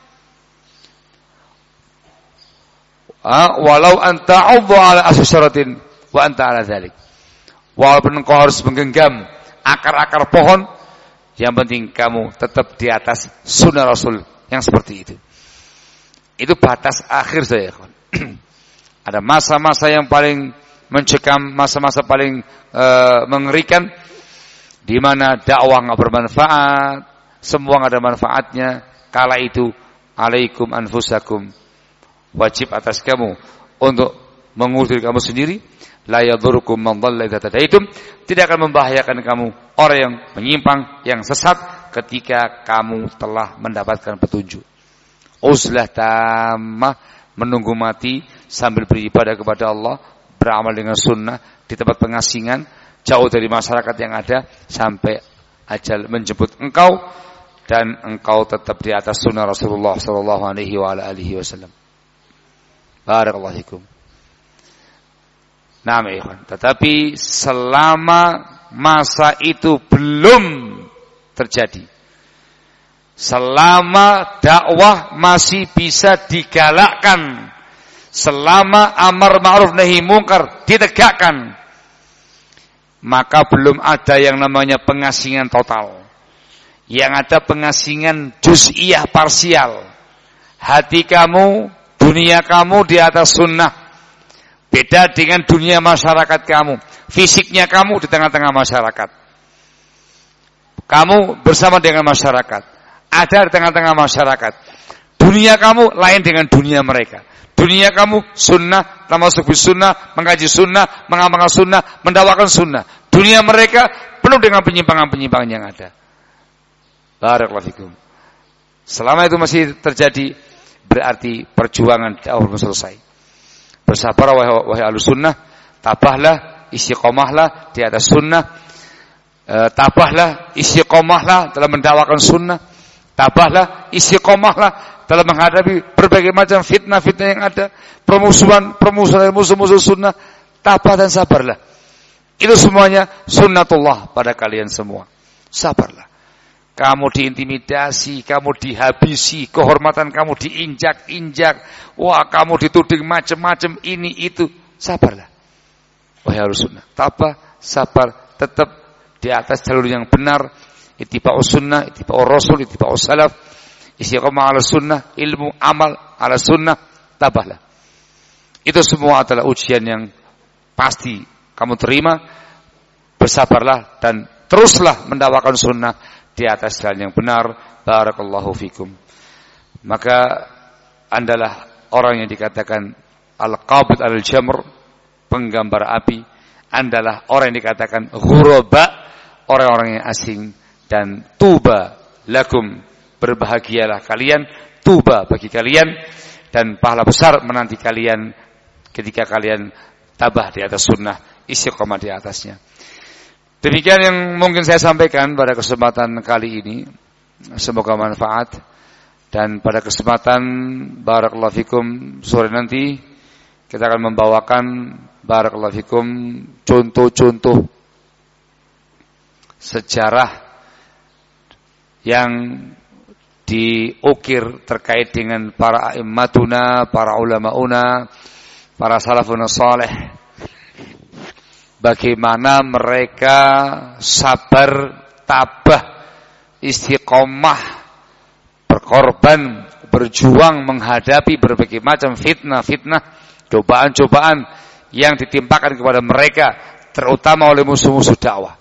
Walau anta 'adha 'ala asyaratin wa anta 'ala dzalik. Walaupun engkau harus menggenggam akar-akar pohon, yang penting kamu tetap di atas sunnah Rasul yang seperti itu. Itu batas akhir saya. Ada masa-masa yang paling mencekam, masa-masa paling uh, mengerikan, di mana dakwah enggak bermanfaat, semua enggak ada manfaatnya. Kala itu, alaikum anfusakum, wajib atas kamu untuk mengurus diri kamu sendiri. La yadhurukum man dhalla idza tadaitum, tidak akan membahayakan kamu orang yang menyimpang, yang sesat ketika kamu telah mendapatkan petunjuk. Uzlah tamah, menunggu mati sambil beribadah kepada Allah, beramal dengan sunnah di tempat pengasingan, jauh dari masyarakat yang ada sampai ajal menjemput engkau dan engkau tetap di atas sunnah Rasulullah sallallahu alaihi wa alihi wasallam. Barakallahu fikum. Nah, ikhwan, tetapi selama masa itu belum terjadi, selama dakwah masih bisa digalakkan, selama amar ma'ruf nahi munkar ditegakkan, maka belum ada yang namanya pengasingan total. Yang ada pengasingan juz'iyah parsial. Hati kamu, dunia kamu di atas sunnah. Beda dengan dunia masyarakat kamu. Fisiknya kamu di tengah-tengah masyarakat. Kamu bersama dengan masyarakat. Ada di tengah-tengah masyarakat. Dunia kamu lain dengan dunia mereka. Dunia kamu sunnah, termasuk sunnah, mengkaji sunnah, mengamalkan sunnah, mendakwakan sunnah. Dunia mereka penuh dengan penyimpangan-penyimpangan yang ada. Barakallahu fikum. Selama itu masih terjadi, berarti perjuangan dakwah belum selesai. Bersabar wahai, wahai ahlus sunnah, tabahlah, istiqomahlah di atas sunnah, e, tabahlah, istiqomahlah dalam mendakwakan sunnah, tabahlah, istiqomahlah dalam menghadapi berbagai macam fitnah-fitnah yang ada, permusuhan, permusuhan musuh-musuh sunnah, tabah dan sabarlah. Itu semuanya sunnatullah pada kalian semua. Sabarlah. Kamu diintimidasi, kamu dihabisi, kehormatan kamu diinjak-injak, wah kamu dituding macam-macam ini itu, sabarlah. Wahai ahlus sunnah, tabah, sabar, tetap di atas jalur yang benar, ittiba'us sunnah, ittiba'ur rasul, ittiba'us salaf, istiqomah ala sunnah, ilmu amal ala sunnah, tabahlah. Itu semua adalah ujian yang pasti kamu terima, bersabarlah dan teruslah mendakwakan sunnah di atas jalan yang benar. Barakallahu fikum. Maka andalah orang yang dikatakan al-qabid al-jamr, penggambar api. Andalah orang yang dikatakan ghuraba, orang-orang yang asing. Dan tuba lakum, berbahagialah kalian, tuba bagi kalian, dan pahala besar menanti kalian ketika kalian tabah di atas sunnah, istiqomah di atasnya. Demikian yang mungkin saya sampaikan pada kesempatan kali ini. Semoga manfaat. Dan pada kesempatan barakallahu fikum sore nanti kita akan membawakan barakallahu fikum contoh-contoh sejarah yang diukir terkait dengan para a'immatuna, para ulamauna, para salafun salih. Bagaimana mereka sabar, tabah, istiqomah, berkorban, berjuang menghadapi berbagai macam fitnah-fitnah, cobaan-cobaan yang ditimpakan kepada mereka, terutama oleh musuh-musuh dakwah.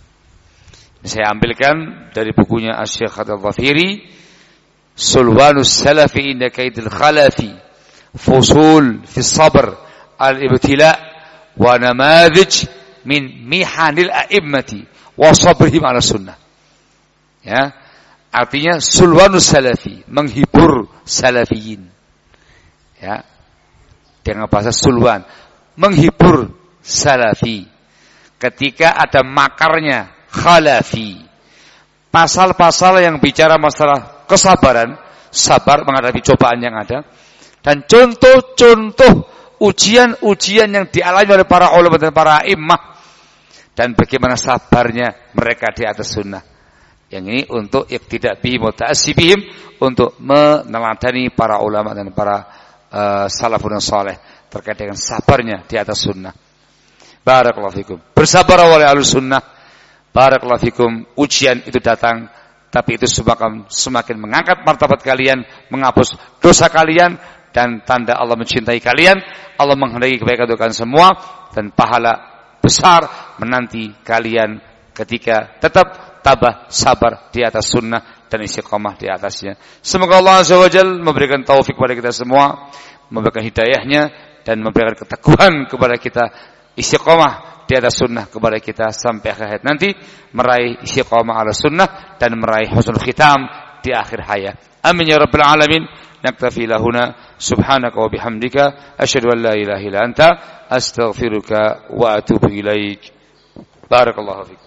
Saya ambilkan dari bukunya Asy-Syaikh Al-Dhafiri, Sulwanus Salafi inda Kaidil Khalafi, Fusul fi Sabr, Al-Ibtila' wa namadhij min mihanil a'immati wa sabrihim ala sunnah. Ya, artinya sulwanus salafi, menghibur salafiyin. Ya, dengan bahasa sulwan, menghibur salafi ketika ada makarnya khalafi. Pasal-pasal yang bicara masalah kesabaran, sabar menghadapi cobaan yang ada, dan contoh-contoh ujian-ujian yang dialami oleh para ulama dan para imam, dan bagaimana sabarnya mereka di atas sunnah. Yang ini untuk iqtida' bihim wa ta'assibihim, untuk meneladani para ulama dan para uh, salafun salih terkait dengan sabarnya di atas sunnah. Barakallahu fikum. Bersabar oleh ahlus sunnah. Barakallahu fikum. Ujian itu datang, tapi itu semakin, semakin mengangkat martabat kalian, menghapus dosa kalian, dan tanda Allah mencintai kalian, Allah menghendaki kebaikan untuk kalian semua, dan pahala besar menanti kalian ketika tetap tabah, sabar di atas sunnah dan istiqamah di atasnya. Semoga Allah Azza wa Jalla memberikan taufik kepada kita semua, memberikan hidayahnya, dan memberikan keteguhan kepada kita, istiqamah di atas sunnah kepada kita sampai akhir hayat nanti, meraih istiqamah ala sunnah dan meraih husnul khitam di akhir hayat. Amin ya rabbal alamin. نكتفي لهنا سبحانك وبحمدك أشهد أن لا إله إلا أنت أستغفرك وأتوب إليك بارك الله فيك.